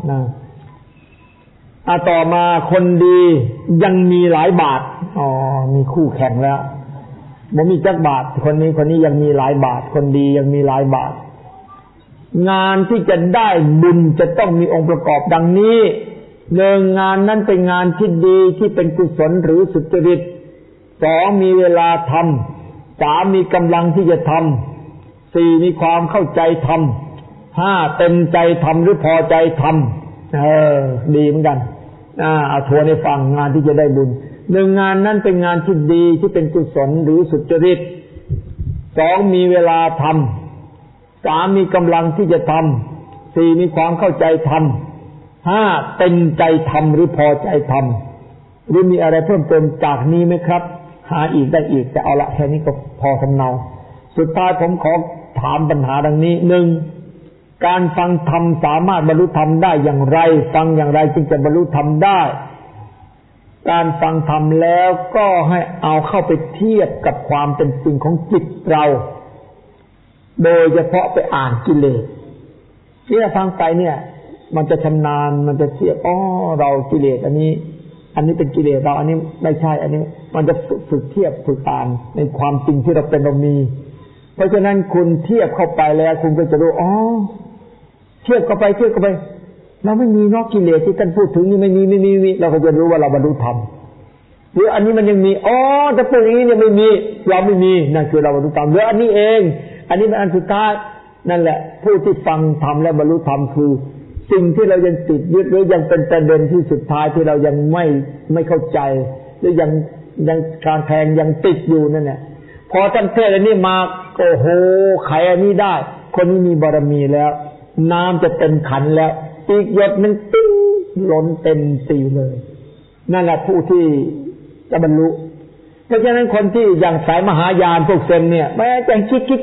ต่อมาคนดียังมีหลายบาทมีคู่แข่งแล้วบ่มีจักบาทคนนี้ยังมีหลายบาทคนดียังมีหลายบาทงานที่จะได้บุญจะต้องมีองค์ประกอบดังนี้1งานนั้นเป็นงานที่ดีที่เป็นกุศลหรือสุจริต2มีเวลาทำ3มีกำลังที่จะทำ4มีความเข้าใจทำ5เต็มใจทำหรือพอใจทำดีเหมือนกันเอาทวนให้ฟังงานที่จะได้บุญ1งานนั้นเป็นงานที่ดีที่เป็นกุศลหรือสุจริต2มีเวลาทำ3มีกำลังที่จะทำ4มีความเข้าใจทำ5เต็มใจทำหรือพอใจทำหรือมีอะไรเพิ่มเติมจากนี้ไหมครับหาอีกได้อีกแต่เอาละแค่นี้ก็พอสำเนาสุดท้ายผมขอถามปัญหาดังนี้1การฟังธรรมสามารถบรรลุธรรมได้อย่างไรฟังอย่างไรจึงจะบรรลุธรรมได้การฟังธรรมแล้วก็ให้เอาเข้าไปเทียบกับความเป็นจริงของจิตเราโดยเฉพาะไปอ่านกิเลสที่เราฟังไปเนี่ยมันจะชำนาญมันจะเทียบเรากิเลสอันนี้เป็นกิเลสเราอันนี้ไม่ใช่อันนี้มันจะฝึกเทียบฝึกอ่านในความจริงที่เราเป็นเรามีเพราะฉะนั้นคุณเทียบเข้าไปแล้วคุณก็จะรู้เทียบเข้าไปเราไม่มีนอกกิเลสที่ท่านพูดถึงนี่ไม่มีเราก็จะรู้ว่าเราบรรลุธรรมหรืออันนี้มันยังมีแต่พวกนี้เนี่ยไม่มีเราไม่มีนั่นคือเราบรรลุธรรมหรืออันนี้เองอันนี้เป็นอันสุดท้ายนั่นแหละผู้ที่ฟังธรรมและบรรลุธรรมคือสิ่งที่เรายังติดยึดหรือยังเป็นประเด็นที่สุดท้ายที่เรายังไม่เข้าใจหรือยังการแทงยังติดอยู่นั่นแหละพอท่านเทศน์อันนี้มาโอ้โหไขอันนี้ได้คนนี้มีบารมีแล้วน้ำจะเต็มขันแล้วอีกหยดนึงติ้งล้นเต็มตีเลยนั่นแหละผู้ที่จะบรรลุเพราะฉะนั้นคนที่อย่างสายมหายานพวกเซนเนี่ยแม้แต่คิด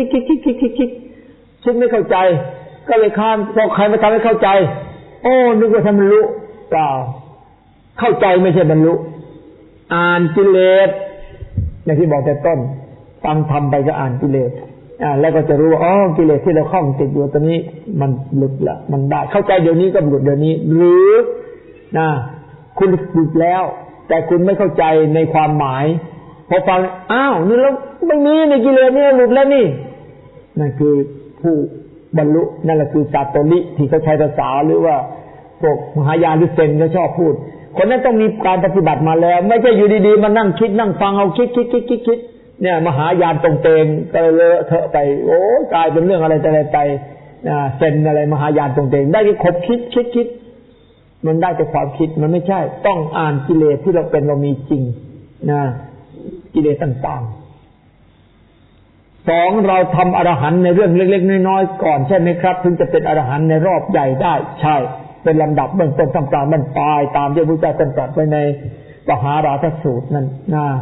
ไม่เข้าใจก็เลยข้ามพอใครมาทำให้เข้าใจโอ้นึกว่าทำบรรลุเปล่าเข้าใจไม่ใช่บรรลุอ่านกิเลสอย่างที่บอกแต่ต้นฟังธรรมไปก็อ่านกิเลสแล้วก็จะรู้ว่าอ๋อกิเลสที่เราคล้องติดอยู่ตอนนี้มันหลุดละมันได้เข้าใจเดี๋ยวนี้ก็หลุดเดี๋ยวนี้หรือคุณหลุดแล้วแต่คุณไม่เข้าใจในความหมายพอฟังอ้าวนี่แล้วไม่มีในกิเลสนี่หลุดแล้วนี่นั่นคือผู้บรรลุนั่นแหละคือสัตตลิที่เขาใช้ภาษาหรือว่าพวกมหายานหรือเซนเขาชอบพูดคนนั้นต้องมีการปฏิบัติมาแล้วไม่ใช่อยู่ดีๆมานั่งคิดนั่งฟังเอาคิดเนี่ยมหายานตรงเตงก็เลอะเทอะไปโอ้กลายเป็นเรื่องอะไรไปเซนอะไรมหายานตรงเตงได้แค่คบคิดมันได้แต่ความคิดมันไม่ใช่ต้องอ่านกิเลสที่เราเป็นเรามีจริงกิเลสต่างๆสองเราทำอรหันต์ในเรื่องเล็กๆน้อยๆก่อนใช่ไหมครับถึงจะเป็นอรหันต์ในรอบใหญ่ได้ใช่เป็นลำดับเบื้องต้นท่ามกลางบรรปลายตามที่พระพุทธเจ้าตรัสไว้ในปหาราทสูตรนั่น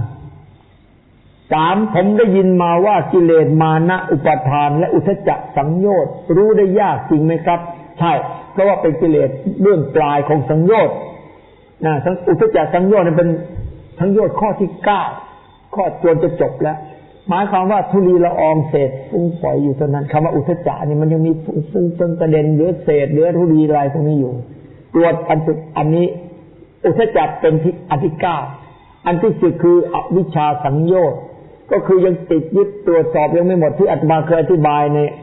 3ผมได้ยินมาว่ากิเลสมานะอุปาทานและอุทธัจจะสังโยชน์รู้ได้ยากจริงไหมครับใช่เพราะว่าเป็นกิเลสเบื้องปลายของสังโยชน์อุทธัจจะสังโยชน์เป็นสังโยชน์ข้อที่9ข้อจวนจะจบแล้วหมายความว่าธุลีละอองเศษฟุ้งฝอยอยู่เท่านั้นคำว่าอุทธัจจะนี่มันยังมีฟุ้งเป็นประเด็นเหลือเศษเหลือธุลีอะไรพวกนี้อยู่ตรวจอันนี้อุทธัจจะเป็นที่อันที่9อันที่10คืออวิชชาสังโยชน์ก็คือยังติดยึดตรวจสอบยังไม่หมดที่อาตมาเคยอธิบาย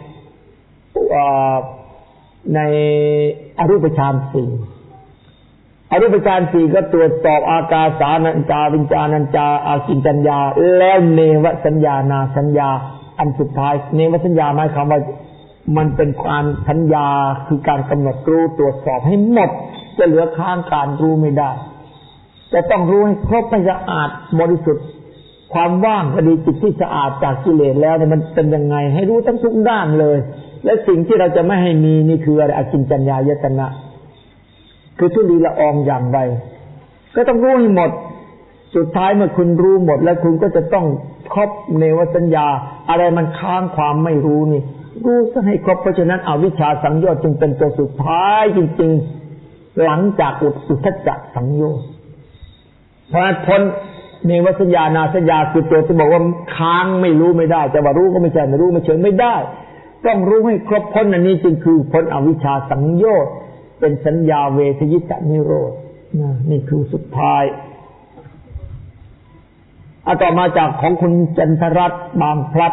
ในอรูปฌาน4อรูปฌาน4ก็ตรวจสอบอากาสานัญจาวิญญาณัญจาอากิญจัญญาแล้วเนวสัญญานาสัญญาอันสุดท้ายเนวสัญญาหมายความว่ามันเป็นการสัญญาคือการกำหนดรู้ตรวจสอบให้หมดจะเหลือค้างการรู้ไม่ได้จะต้องรู้ให้ครบให้สะอาดบริสุทธิ์ความว่างก็ดีจิตที่สะอาดจากกิเลสแล้วเนี่ยมันเป็นยังไงให้รู้ทั้งทุกด้านเลยและสิ่งที่เราจะไม่ให้มีนี่คืออะไรอกิญจัญญายตนะคือธุลีละอองอย่างไรก็ต้องรู้ให้หมดสุดท้ายเมื่อคุณรู้หมดแล้วคุณก็จะต้องครบเนวสัญญาอะไรมันค้างความไม่รู้นี่รู้ซะให้ครบเพราะฉะนั้นอวิชชาสังโยชน์จึงเป็นตัวสุดท้ายจริงๆหลังจากอุทธัจจะสังโยชน์เพราะพ้นเนวสัญญานาสัญญาคือตัวที่บอกว่าค้างไม่รู้ไม่ได้แต่ว่ารู้ก็ไม่ใช่ไม่รู้ไม่เฉยไม่ได้ต้องรู้ให้ครบพ้นอันนี้จึงคือพ้นอวิชชาสังโยชน์เป็นสัญญาเวทยิตนิโรธนี่คือสุดท้ายต่อมาจากของคุณจันทรัตน์บางพลัด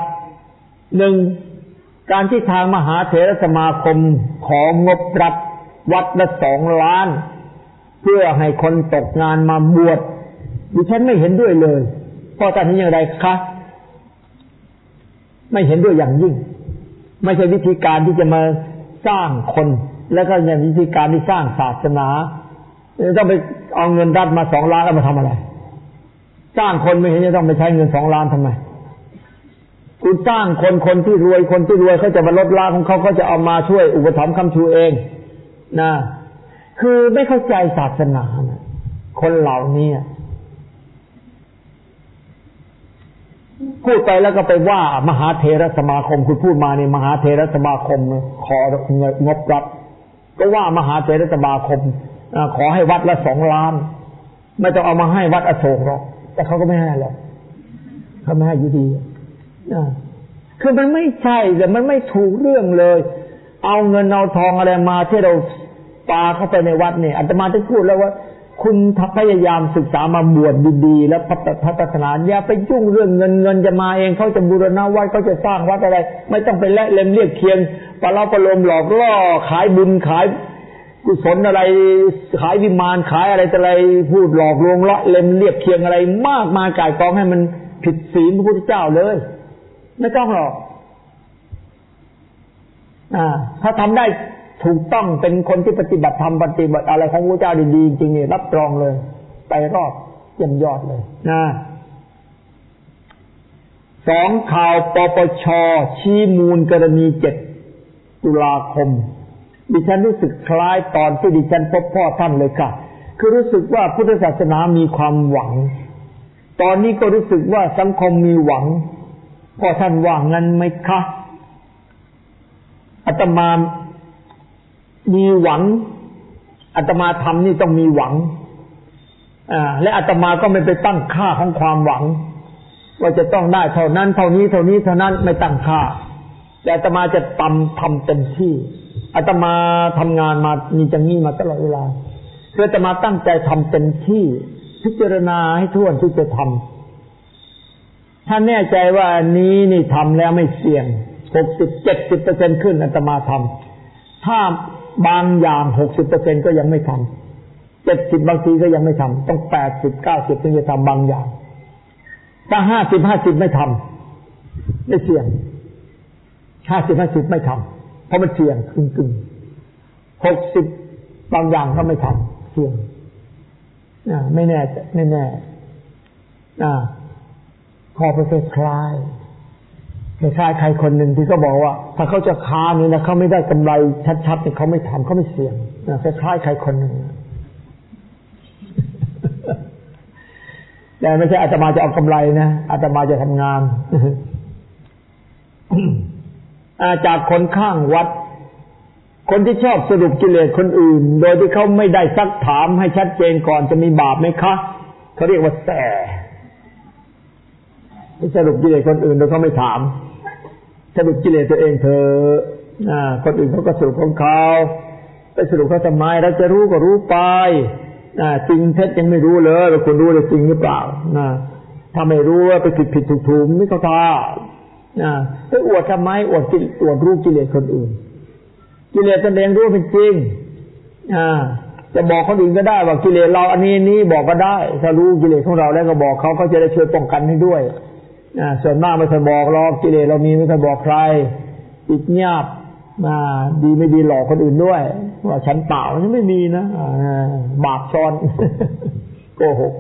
1การที่ทางมหาเถรสมาคมของงบรัฐวัดละ2 ล้านเพื่อให้คนตกงานมาบวชดิฉันไม่เห็นด้วยเลยเพราะท่านเห็นอย่างไรคะไม่เห็นด้วยอย่างยิ่งไม่ใช่วิธีการที่จะมาสร้างคนแล้วก็อย่างวิธีการที่สร้างศาสนาต้องไปเอาเงินรัฐมา2 ล้านแล้วมาทำอะไรสร้างคนไม่เห็นจะต้องไปใช้เงิน2 ล้านทำไมคุณสร้างคนที่รวยเขาจะมาลดละของเขาจะเอามาช่วยอุปถัมภ์ค้ำชูเองคือไม่เข้าใจศาสนาคนเหล่านี้พูดไปแล้วก็ไปว่ามหาเถรสมาคมคุณพูดมาในมหาเถรสมาคมของบรัฐก็ว่ามหาเถรสมาคมขอให้วัดละ2 ล้านไม่ต้องเอามาให้วัดอโศกหรอกแต่เขาก็ไม่ให้หรอกเขาไม่ให้อยู่ดีคือมันไม่ใช่แต่มันไม่ถูกเรื่องเลยเอาเงินเอาทองอะไรมาที่เราปาเข้าไปในวัดเนี่ยอาตมาได้พูดแล้วว่าคุณพยายามศึกษามาบวชดีๆแล้วพัฒนาอย่าไปยุ่งเรื่องเงินจะมาเองเขาจะบูรณะวัดเขาจะสร้างวัดอะไรไม่ต้องไปเล่มเรียกเคียงปลาประโลมหลอกล่อขายบุญขายกุศลอะไรขายวิมานขายอะไรแต่อะไรพูดหลอกลวงละเล่มเรียกเคียงอะไรมากมายก่ายกองให้มันผิดศีลพระพุทธเจ้าเลยไม่ต้องหรอกถ้าทำได้ถูกต้องเป็นคนที่ปฏิบัติธรรมปฏิบัติอะไรของพระเจ้าดีๆจริงๆนี่รับรองเลยไปรอบเยี่ยมยอดเลย 2ข่าวปปช.ชี้มูลกรณี7 ตุลาคมดิฉันรู้สึกคล้ายตอนที่ดิฉันพบพ่อท่านเลยค่ะคือรู้สึกว่าพุทธศาสนามีความหวังตอนนี้ก็รู้สึกว่าสังคมมีหวังพ่อท่านว่างั้นไหมคะอาตมามีหวังอาตมาทำนี่ต้องมีหวังและอาตมาก็ไม่ไปตั้งค่าของความหวังว่าจะต้องได้เท่านั้นเท่านี้เท่านี้เท่านั้นไม่ตั้งค่าแต่อาตมาจะทำเต็มที่อาตมาทำงานมามีจังนี้มาตลอดเวลาคืออาตมาตั้งใจทำเต็มที่พิจารณาให้ทั่วที่จะทำถ้าแน่ใจว่าอันนี้นี่ทำแล้วไม่เสี่ยง 60-70% ขึ้นอาตมาทำถ้าบางอย่าง 60% ก็ยังไม่ทำ70บางทีก็ยังไม่ทำต้อง80-90ถึงจะทำบางอย่างถ้า50-50ไม่ทำไม่เสี่ยง50-50ไม่ทำเพราะมันเสี่ยงกึ่ง60บางอย่างก็ไม่ทำเสี่ยงไม่แน่ขอไปคล้ายใครคนหนึ่งที่เขาบอกว่าถ้าเขาจะค้านี่นะเขาไม่ได้กำไรชัดๆเนี่ยเขาไม่ทำเขาไม่เสี่ยงคล้ายใครคนหนึ่งแต่ไม่ใช่อาตมาจะเอากำไรนะอาตมาจะทำงาน จากคนข้างวัดคนที่ชอบสรุปกิเลสคนอื่นโดยที่เขาไม่ได้ซักถามให้ชัดเจนก่อนจะมีบาปไหมคะเขาเรียกว่าแส่สรุปกิเลสคนอื่นโดยเขาไม่ถามสรุปกิเลสตัวเองเธอคนอื่นเขาก็สรุปของเขาไปสรุปเขาทำไมเราจะรู้ก็รู้ไปจริงเท็จยังไม่รู้เลยเราควรรู้เลยจริงหรือเปล่าถ้าไม่รู้ว่าไปผิดถูกไม่เข้าท่าไปอวดทำไมอวดรู้กิเลสคนอื่นกิเลสตนเองรู้เป็นจริงจะบอกคนอื่นก็ได้ว่ากิเลสเราอันนี้บอกก็ได้ถ้ารู้กิเลสของเราแล้วก็บอกเขาจะได้ช่วยป้องกันให้ด้วยส่วนมากไม่เคยบอกหรอกกิเลสเรามีไม่เคยบอกใครปิดเงียบดีไม่ดีหลอกคนอื่นด้วยว่าฉันเปล่าฉันไม่มีนะบาปซ้อนโกหก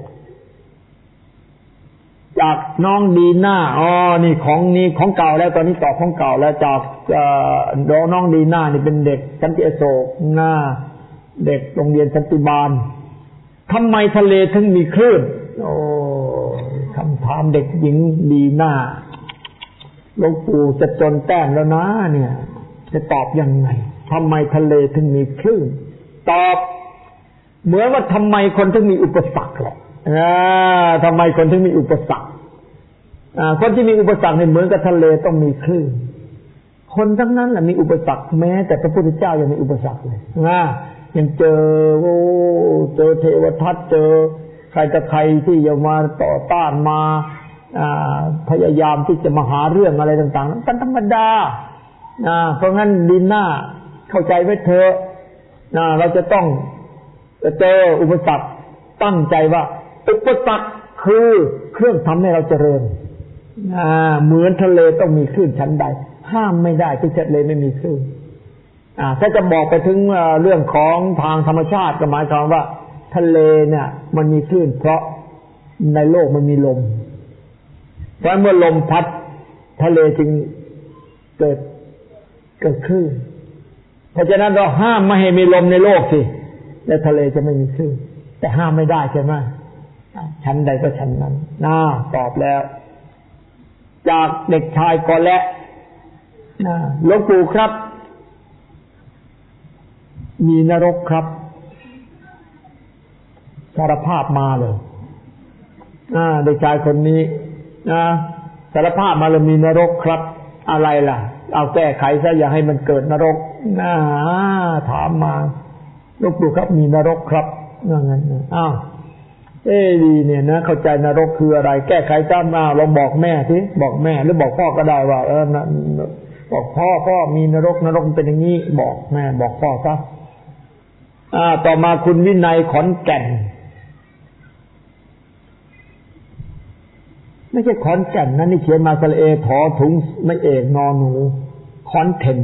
จากน้องดีหน้านี่ของเก่าแล้วตอนนี้ตอบของเก่าแล้วจากน้องดีหน้านี่เป็นเด็กสันติอโศกเด็กโรงเรียนสันติบาลทำไมทะเลถึงมีคลื่นคำถามเด็กหญิงดีหน้าหลวงปู่จะจนแต้มแล้วนะเนี่ยจะตอบยังไงทำไมทะเลถึงมีคลื่นตอบเหมือนว่าทำไมคนถึงมีอุปสรรคหรอทำไมคนถึงมีอุปสรรคคนที่มีอุปสรรคเนี่ยเหมือนกับทะเลต้องมีคลื่นคนทั้งนั้นแหละมีอุปสรรคแม้แต่พระพุทธเจ้ายังมีอุปสรรคเลยยังเจอเทวทัตเจอใครแต่ใครที่จะมาต่อต้านมาพยายามที่จะมาหาเรื่องอะไรต่างๆเป็นธรรมดาเพราะงั้นดินหน้าเข้าใจไว้เถอะเราจะต้องเจออุปสรรคตั้งใจว่าอุปสรรคคือเครื่องทำให้เราเจริญเหมือนทะเลต้องมีคลื่นชั้นใดห้ามไม่ได้ที่ทะเลไม่มีคลื่นถ้าจะบอกไปถึงเรื่องของทางธรรมชาติก็หมายความว่าทะเลเนี่ยมันมีคลื่นเพราะในโลกมันมีลมเพราะเมื่อลมพัดทะเลจึงเกิดคลื่นเพราะฉะนั้นเราห้ามไม่ให้มีลมในโลกสิแล้วทะเลจะไม่มีคลื่นแต่ห้ามไม่ได้ใช่ไหมชั้นใดก็ชั้นนั้นตอบแล้วจากเด็กชายก่อนและหลวงปู่ครับมีนรกครับสารภาพมาเลยเด็กชายคนนี้สารภาพมาเลยมีนรกครับอะไรล่ะเอาแก้ไขซะอย่าให้มันเกิดนรกถามมาหลวงปู่ครับมีนรกครับงั้นดีเนี่ยนะเข้าใจนรกคืออะไรแก้ไขจ้ามาลองบอกแม่สิบอกแม่หรือบอกพ่อก็ได้ว่าบอกพ่อมีนรกเป็นอย่างนี้บอกแม่บอกพ่อซะต่อมาคุณวินัยขอนแก่นไม่ใช่ขอนแก่นนะนี่เขียนมาสระเอถอถุงไม่เอกนอหนูขอนเทน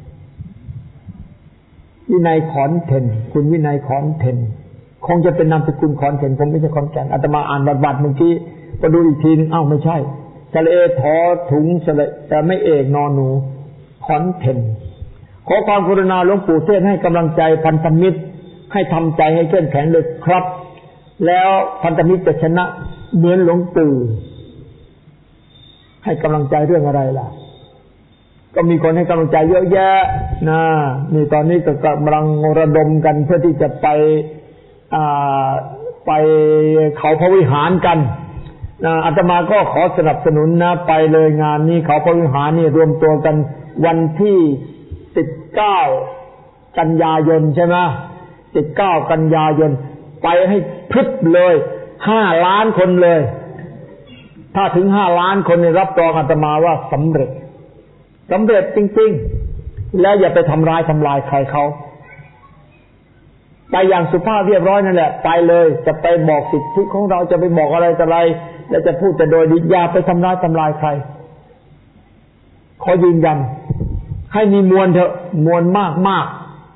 วินัยขอนเทนคุณวินัยขอนเทนคงจะเป็นนามสกุลขอนเทนผมไม่ใช่ขอนแก่นอาตมาอ่านบัตรเมื่อกี้พอดูอีกทีนึงไม่ใช่สระเอทอถุงสระแต่ไม่เอกนอนหนูคอนเทนขอความกรุณาหลวงปู่เทศให้กำลังใจพันธมิตรให้ทำใจให้เข้มแข็งเลยครับแล้วพันธมิตรจะชนะเหมือนหลวงปู่ให้กำลังใจเรื่องอะไรล่ะก็มีคนให้กำลังใจเยอะแยะนะนี่ตอนนี้ก็กำลังระดมกันเพื่อที่จะไปเขาพระวิหารกันอาตมาก็ขอสนับสนุนนะไปเลยงานนี้เขาพระวิหารนี่รวมตัวกันวันที่19กันยายนใช่ไหม19กันยายนไปให้พรึบเลย5 ล้านคนเลยถ้าถึง5 ล้านคนนี่รับรองอาตมาว่าสำเร็จจริงๆแล้วอย่าไปทำลายใครเขาไปอย่างสุภาพเรียบร้อยนั่นแหละไปเลยจะไปบอกสิทธิของเราจะไปบอกอะไรต่ออะไรแล้วจะพูดแต่โดยดีอย่าไปทำลายใครขอยืนยันให้มีมวลเถอะมวลมาก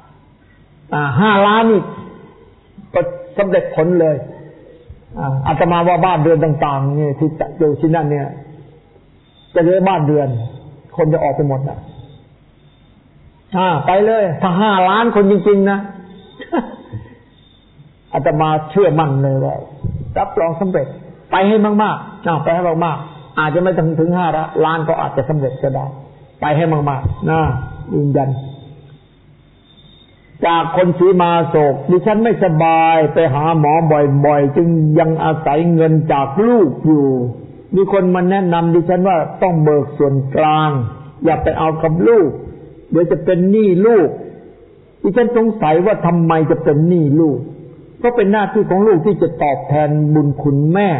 5 ล้านนี่ก็สำเร็จผลเลยอาตมาว่าบ้านเรือนต่างๆนี่ที่อยู่ที่นั่นเนี่ยจะเหลือบ้านเรือนคนจะออกไปหมดไปเลยถ้า5 ล้านคนจริงๆนะอาตมาเชื่อมั่นเลยว่ารับรองสำเร็จไปให้มากๆไปให้มากๆอาจจะไม่ถึง5 ล้านก็อาจจะสำเร็จก็ได้ไปให้มากๆยืนยันจากคนสีมาโศกดิฉันไม่สบายไปหาหมอบ่อยๆจึงยังอาศัยเงินจากลูกอยู่มีคนมาแนะนำดิฉันว่าต้องเบิกส่วนกลางอย่าไปเอากับลูกเดี๋ยวจะเป็นหนี้ลูกดิฉันสงสัยว่าทำไมจะเป็นหนี้ลูกเพราะเป็นหน้าที่ของลูกที่จะตอบแทนบุญคุณแม่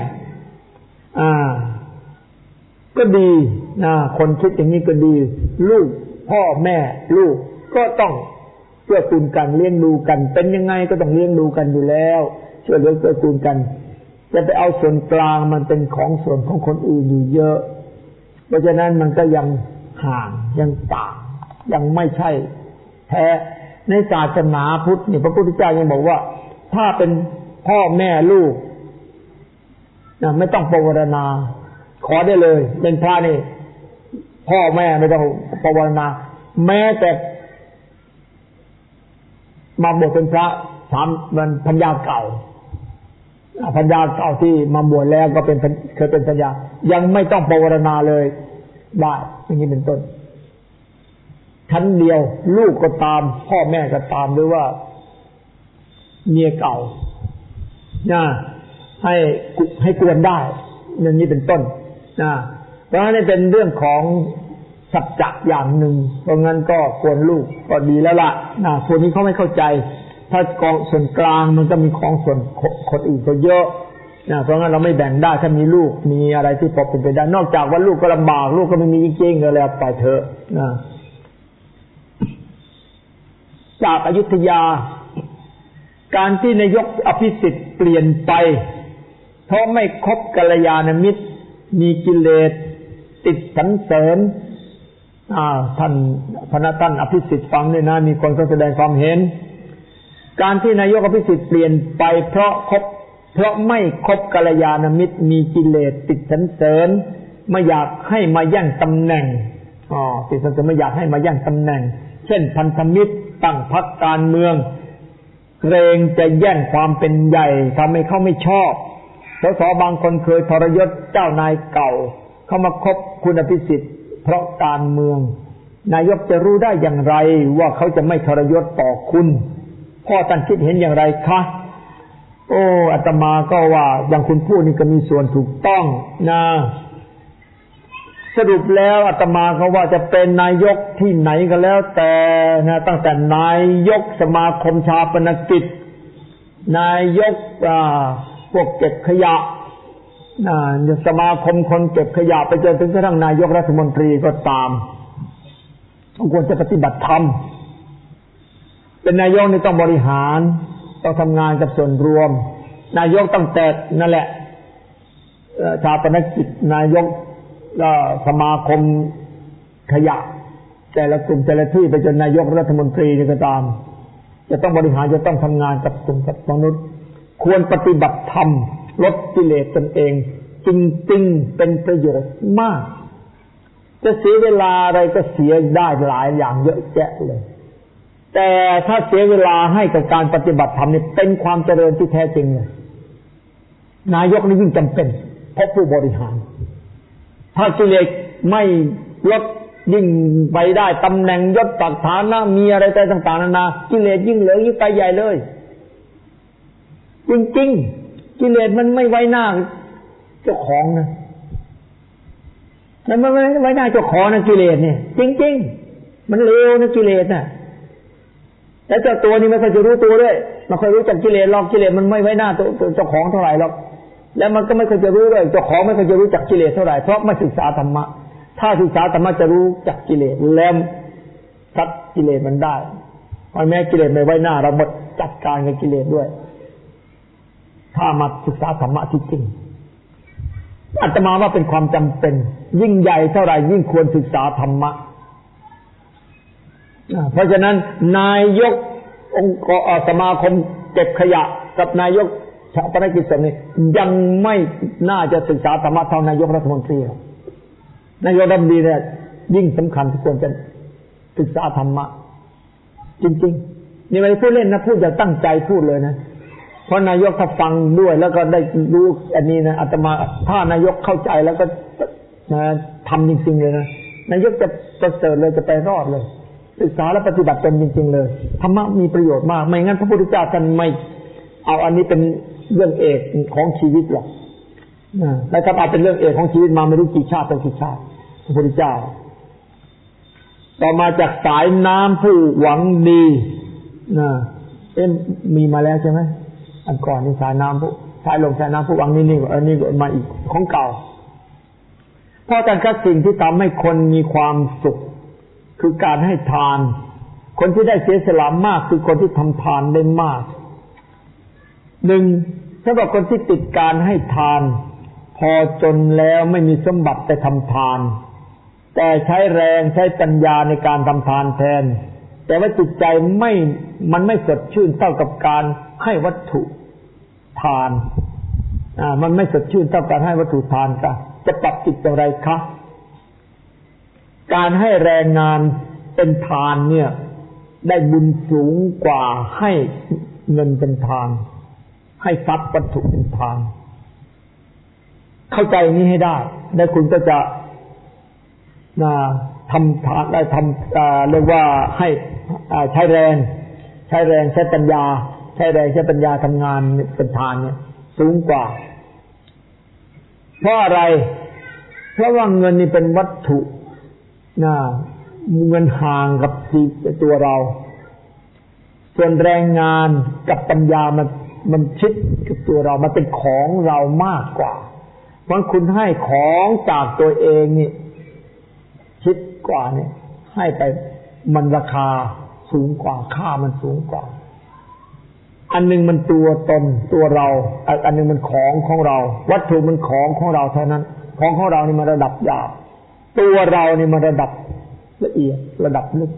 ก็ดีคนคิดอย่างนี้ก็ดีลูกพ่อแม่ลูกก็ต้องเพื่อกูลกันเลี้ยงดูกันเป็นยังไงก็ต้องเลี้ยงดูกันอยู่แล้วช่วยเหลือเพื่อกูลกันจะไปเอาส่วนกลางมันเป็นของส่วนของคนอื่นอยู่เยอะเพราะฉะนั้นมันก็ยังห่างยังต่างยังไม่ใช่แท้ในศาสนาพุทธนี่พระพุทธเจ้ายังบอกว่าถ้าเป็นพ่อแม่ลูกไม่ต้องภาวนาขอได้เลยเป็นพระนี่พ่อแม่ไม่ต้องภาวนาแม้แต่มาบวชเป็นพระมันพัญญาเก่าที่มาบวชแล้วก็เคยเป็นพัญญายังไม่ต้องภาวนาเลยได้อย่างนี้เป็นต้นชั้นเดียวลูกก็ตามพ่อแม่ก็ตามหรือว่าเมียเก่าให้กวนได้อย่างนี้เป็นต้นเพราะฉะนั้นเป็นเรื่องของสัจจะอย่างหนึ่งเพราะงั้นก็ควรลูกก็ดีแล้วล่ะส่วนนี้เขาไม่เข้าใจถ้ากองส่วนกลางมันก็มีของส่วนคนอื่นก็เยอะเพราะงั้นเราไม่แบ่งได้ถ้ามีลูกมีอะไรที่พอเป็นไปได้นอกจากว่าลูกก็ลำบากลูกก็ไม่มีจริงๆก็แล้วไปเถอะจากอยุธยาการที่นายกอภิสิทธิ์เปลี่ยนไปเพราะไม่คบกัลยาณมิตรมีกิเลสติดสรรเสริญท่านอภิสิทธิ์ฟังด้วยนะมีคนก็แสดงความเห็นการที่นายกอภิสิทธิ์เปลี่ยนไปเพราะไม่คบกัลยาณมิตรมีกิเลสติดสรรเสริญไม่อยากให้มาแย่งตำแหน่งติดสรรเสริญไม่อยากให้มาแย่งตำแหน่งเช่นพันธมิตรตั้งพรรคการเมืองเกรงจะแย่งความเป็นใหญ่ทำให้เขาไม่ชอบสสบางคนเคยทรยศเจ้านายเก่าเข้ามาคบคุณอภิสิทธิ์เพราะการเมืองนายกจะรู้ได้อย่างไรว่าเขาจะไม่ทรยศต่อคุณพ่อท่านคิดเห็นอย่างไรคะอาตมาก็ว่าอย่างคุณพูดนี่ก็มีส่วนถูกต้องนะสรุปแล้วอาตมาก็ว่าจะเป็นนายกที่ไหนก็แล้วแต่นะตั้งแต่นายกสมาคมชาปนกิจนายกพวกเก็บขยะสมาคมคนเก็บขยะไปจนถึงกระทั่งนายกรัฐมนตรีก็ตามควรจะปฏิบัติธรรมเป็นนายกนี่ต้องบริหารต้องทำงานกับส่วนรวมนายกตั้งแต่นั่นแหละชาปนกิจนายกสมาคมขยะแต่ละกลุ่มแต่ละที่ไปจนนายกรัฐมนตรีนี่ก็ตามจะต้องบริหารจะต้องทำงานกับกลุ่มกับมนุษย์ควรปฏิบัติธรรมลดกิเลสตนเองจริงๆเป็นประโยชน์มากจะเสียเวลาอะไรก็เสียได้หลายอย่างเยอะแยะเลยแต่ถ้าเสียเวลาให้กับการปฏิบัติธรรมนี่เป็นความเจริญที่แท้จริงเลยนายกนี่ยิ่งจำเป็นเพราะผู้บริหารถ้ากิเลสไม่ลดยิ่งไปได้ตำแหน่งยศศักดิ์ฐานะมีอะไรต่างๆนานากิเลสยิ่งเหลือยิ่งไปใหญ่เลยจริงๆกิเลสมันไม่ไว้หน้าเจ้าของนะมันไม่ไว้หน้าเจ้าของนะกิเลสเนี่ยจริงๆมันเลวนะกิเลสน่ะแต่เจ้าตัวนี้ไม่ค่อยจะรู้ตัวด้วยไม่ค่อยรู้จักกิเลสหรอกกิเลสมันไม่ไว้หน้าตัวเจ้าของเท่าไหร่หรอกแล้วมันก็ไม่ค่อยจะรู้ด้วยเจ้าของไม่ค่อยจะรู้จักกิเลสเท่าไหร่เพราะไม่ศึกษาธรรมะถ้าศึกษาธรรมะจะรู้จักกิเลสแล้วทัดกิเลสมันได้เพราะแม้กิเลสไม่ไว้หน้าเราหมดจัดการกับกิเลสด้วยถ้ามาศึกษาธรรมะที่จริงอาตมาว่าเป็นความจำเป็นยิ่งใหญ่เท่าไหร่ยิ่งควรศึกษาธรรมะเพราะฉะนั้นนายกองค์สมาคมเก็บขยะกับนายกชาปนกิจศพนี่ยังไม่น่าจะศึกษาธรรมะเท่านายกรัฐมนตรีนายกรัฐมนตรีเนี่ยยิ่งสำคัญที่ควรจะศึกษาธรรมะจริงๆนี่ไม่ได้พูดเล่นนะพูดอย่างตั้งใจพูดเลยนะเพราะนายกถ้าฟังด้วยแล้วก็ได้รู้อันนี้นะอาตมาถ้านายกเข้าใจแล้วก็ทำจริงๆเลยนะนายกจะประเสริฐเลยจะไปรอดเลยศึกษาและปฏิบัติเป็นจริงๆเลยธรรมะมีประโยชน์มากไม่งั้นพระพุทธเจ้าท่านไม่เอาอันนี้เป็นเรื่องเอกของชีวิตหรอกแล้วถ้าเอาเป็นเรื่องเอกของชีวิตมาไม่รู้กี่ชาติต่อกี่ชาติพระพุทธเจ้าต่อมาจากสายน้ำผู้หวังดีมีมาแล้วใช่ไหมอันก่อนนี่สายน้ำผู้สายลมสายน้ำผู้หวังนี่อันนี้มาอีกของเก่าเพราะการคัดสิ่งที่ทำให้คนมีความสุขคือการให้ทานคนที่ได้เสียสละมากคือคนที่ทำทานได้มากหนึ่งสำหรับคนที่ติดการให้ทานพอจนแล้วไม่มีสมบัติไปทำทานแต่ใช้แรงใช้ปัญญาในการทำทานแทนแต่ว่าจิตใจมันไม่สดชื่นเท่ากับการให้วัตถุทานมันไม่สดชื่นเท่าการให้วัตถุทานค่ะจะปรับจิตอย่างไรคะการให้แรงงานเป็นทานเนี่ยได้บุญสูงกว่าให้เงินเป็นทานให้ทรัพย์วัตถุเป็นทานเข้าใจนี้ให้ได้แล้วคุณก็จะทำทานได้ทำเรียกว่าให้ใช้แรงใช้ปัญญาใช้แรงใช้ปัญญาทำงานเป็นทานเนี่ยสูงกว่าเพราะอะไรเพราะว่าเงินนี่เป็นวัตถุเงินห่างกับตัวเราส่วนแรงงานกับปัญญามันชิดกับตัวเรามันเป็นของเรามากกว่าเพราะคุณให้ของจากตัวเองนี่ชิดกว่าเนี่ยให้ไปมันราคาสูงกว่าค่ามันสูงกว่าอันนึงมันตัวตนตัวเราอันนึงมันของเราวัตถุมันของเราเท่านั้นของเรานี่มันระดับหยาบตัวเรานี่มันระดับละเอียดระดับลึก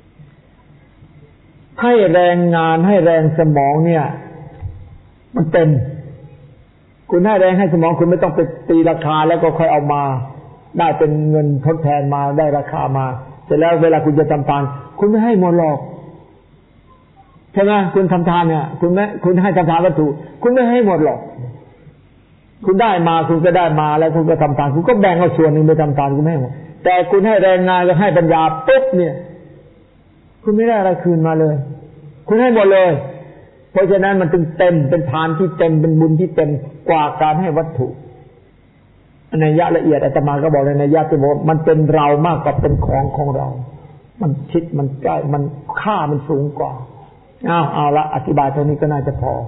ให้แรงงานให้แรงสมองเนี่ยมันเต็มคุณให้แรงให้สมองคุณไม่ต้องไปตีราคาแล้วก็ค่อยเอามาได้เป็นเงินทดแทนมาได้ราคามาเสร็จแล้วเวลาคุณจะทำทานคุณไม่ให้หมดหรอกใช่ไหมคุณทำทานเนี่ยคุณให้ทำทานวัตถุคุณไม่ให้หมดหรอกคุณได้มาคุณก็ได้มาแล้วคุณก็ทำทานคุณก็แบ่งเอาส่วนหนึ่งไปทำทานคุณไม่ให้หมดแต่คุณให้แรงงานก็ให้ปัญญาปุ๊บเนี่ยคุณไม่ได้อะไรคืนมาเลยคุณให้หมดเลยเพราะฉะนั้นมันจึงเต็มเป็นทานที่เต็มเป็นบุญที่เต็มกว่าการให้วัตถุในนัยละเอียดอาตมาก็บอกในนัยที่บอกมันเป็นเรามากกว่าเป็นของเรามันชิดมันใกล้มันค่ามันสูงกว่าเอาละอธิบายเท่านี้ก็น่าจะพอ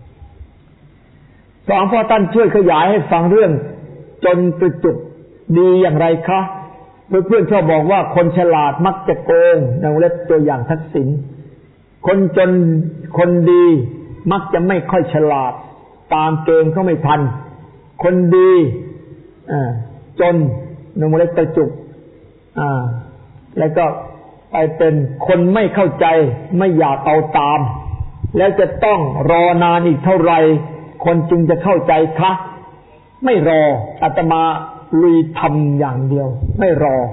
สองพ่อท่านช่วยขยายให้ฟังเรื่องจนประจุดีอย่างไรคะเพื่อนๆชอบบอกว่าคนฉลาดมักจะโกงในวงเล็บตัวอย่างทักษิณคนจนคนดีมักจะไม่ค่อยฉลาดตามเกมเขาไม่ทันคนดีจนในวงเล็บประจุแล้วก็ไปเป็นคนไม่เข้าใจไม่อยากเอาตามแล้วจะต้องรอนานอีกเท่าไหร่คนจึงจะเข้าใจคะไม่รออาตมาลุยทำอย่างเดียวไม่รอ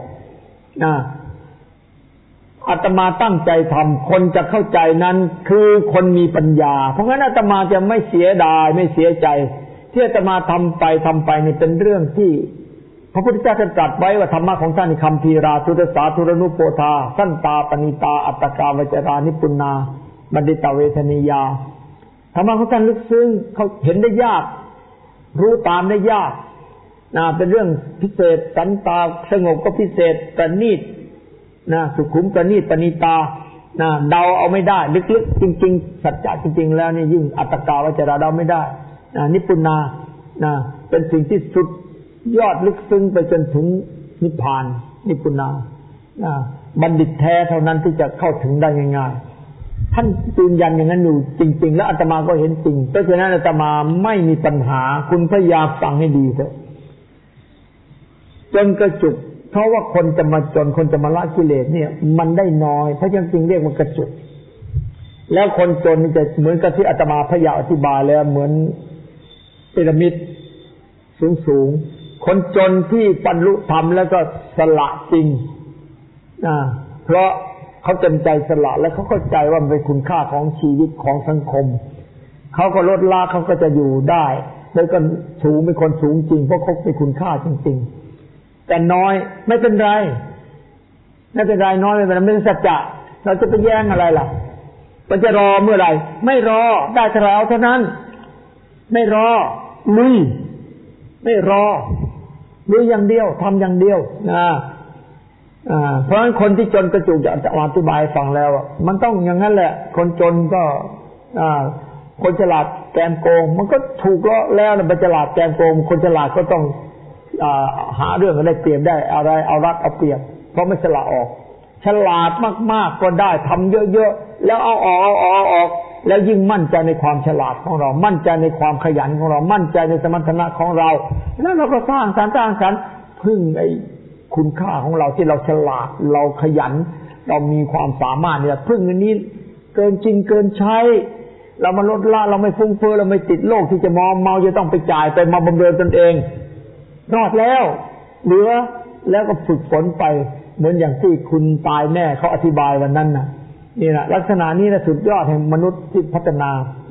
อาตมาตั้งใจทำคนจะเข้าใจนั้นคือคนมีปัญญาเพราะงั้นอาตมาจะไม่เสียดายไม่เสียใจที่อาตมาทำไปนี่เป็นเรื่องที่พระพุทธเจ้าตรัสไว้ว่าธรรมะของท่านคัมภีราทุตสาธุรนุโปธาสันตาปณิตาอัตตกาวจรานิปุณาบัณฑิตเวทนิยาธรรมะของท่านลึกซึ้งเขาเห็นได้ยากรู้ตามได้ยากเป็นเรื่องพิเศษสันตาสงบก็พิเศษประณีตสุขุมประณีตปณิตาเดาเอาไม่ได้ลึกๆจริงๆสัจจะจริงๆแล้วนี่ยิ่งอัตตกาวจราเดาไม่ได้นิปุณาเป็นสิ่งที่สุดยอดลึกซึ้งไปจนถึงนิพพานนิปุณาบัณฑิตแท้เท่านั้นที่จะเข้าถึงได้ง่ายๆท่านยืนยันอย่างนั้นอยู่จริงๆแล้วอาตมาก็เห็นจริงเพราะฉะนั้นอาตมาไม่มีปัญหาคุณพยายามฟังให้ดีเถอะจนกระจุกเพราะว่าคนจะมาจนคนจะมาละกิเลสเนี่ยมันได้น้อยเพราะฉะนั้นจึงเรียกว่ากระจุกแล้วคนจนจะเหมือนกับที่อาตมาพยายามอธิบายแล้วเหมือนพีระมิดสูงคนจนที่บรรลุธรรมแล้วก็สละจริงเพราะเขาเต็มใจสละและเขาเข้าใจว่ามันเป็นคุณค่าของชีวิตของสังคมเขาก็ลดละเขาก็จะอยู่ได้แล้วก็สูงเป็นคนสูงจริงเพราะเขาเป็นคุณค่าจริงๆแต่น้อยไม่เป็นไรน้อยไม่เป็นไรไม่ใช่สัจจะเราจะไปแย่งอะไรล่ะมันจะรอเมื่อไหร่ไม่รอได้เท่าไหร่เอาเท่านั้นไม่รอลุยไม่รอลุยอย่างเดียวทำอย่างเดียวเพราะฉะนั้นคนที่จนกระจุกจะอธิบายฟังแล้วมันต้องอย่างนั้นแหละคนจนก็คนฉลาดแกมโกงมันก็ถูกแล้วนะเป็นฉลาดแกมโกงคนฉลาดก็ต้องหาเรื่องอะไรเปรียบได้อะไรเอารัดเอาเปรียบเพราะไม่ฉลาดออกฉลาดมากๆก็ได้ทำเยอะๆแล้วเอาออกแล้วยิ่งมั่นใจในความฉลาดของเรามั่นใจในความขยันของเรามั่นใจในสมรรถนะของเราแล้วเราก็สร้างสรรค์พึ่งไอ้คุณค่าของเราที่เราฉลาดเราขยันเรามีความสามารถเนี่ยพึ่งอันนี้เกินจริงเกินใช้เรามาลดละเราไม่ฟุ้งเฟ้อเราไม่ติดโลกที่จะมอมเมาจะต้องไปจ่ายไปมาบำเรอตนเองรอดแล้วเหลือแล้วก็ฝึกฝนไปเหมือนอย่างที่คุณตายแม่เขาอธิบายวันนั้นน่ะนี่แหละลักษณะนี้นะสุดยอดแห่งมนุษย์ที่พัฒนา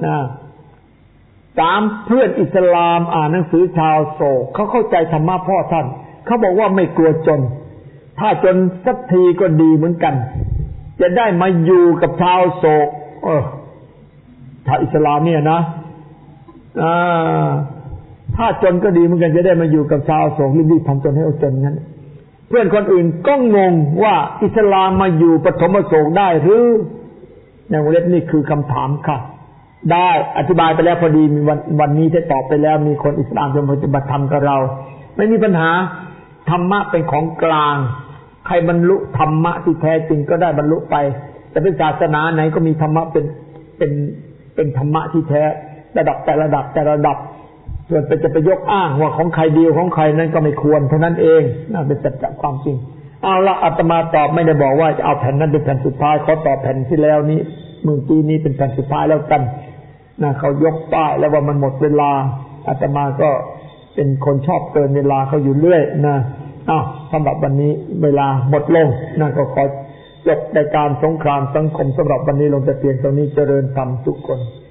3เพื่อนอิสลามอ่านหนังสือชาวโศกเขาเข้าใจธรรมะพ่อท่านเขาบอกว่าไม่กลัวจนถ้าจนสักทีก็ดีเหมือนกันจะได้มาอยู่กับชาวโศกชาวอิสลามเนี่ยนะถ้าจนก็ดีเหมือนกันจะได้มาอยู่กับชาวโศกรีบๆทำจนให้เอาจนงั้นเพื่อนคนอื่นก็งงว่าอิสลามมาอยู่ปฐมโศกได้หรือในวงเล็บนี่คือคำถามค่ะได้อธิบายไปแล้วพอดีมีวันนี้ได้ตอบไปแล้วมีคนอิสลามจะปฏิบัติธรรมกับเราไม่มีปัญหาธรรมะเป็นของกลางใครบรรลุธรรมะที่แท้จริงก็ได้บรรลุไปแต่เป็นศาสนาไหนก็มีธรรมะเป็นธรรมะที่แท้ระดับแต่ระดับส่วนจะไปยกอ้างว่าของใครดีของใครนั้นก็ไม่ควรเท่านั้นเองน่าเป็นสัจจะความจริงเอาละอาตมาตอบไม่ได้บอกว่าจะเอาแผ่นนั้นเป็นแผ่นสุดท้ายขอตอบแผ่นที่แล้วนี้เมื่อกี้นี้เป็นแผ่นสุดท้ายแล้วกันเขายกป้ายแล้วว่ามันหมดเวลาอาตมาก็เป็นคนชอบเกินเวลาเขาอยู่เรื่อยสำหรับวันนี้เวลาหมดลงก็ขอจบในการสงครามสังคมสำหรับวันนี้ลงแต่เพียงตรงนี้เจริญธรรมทุกคน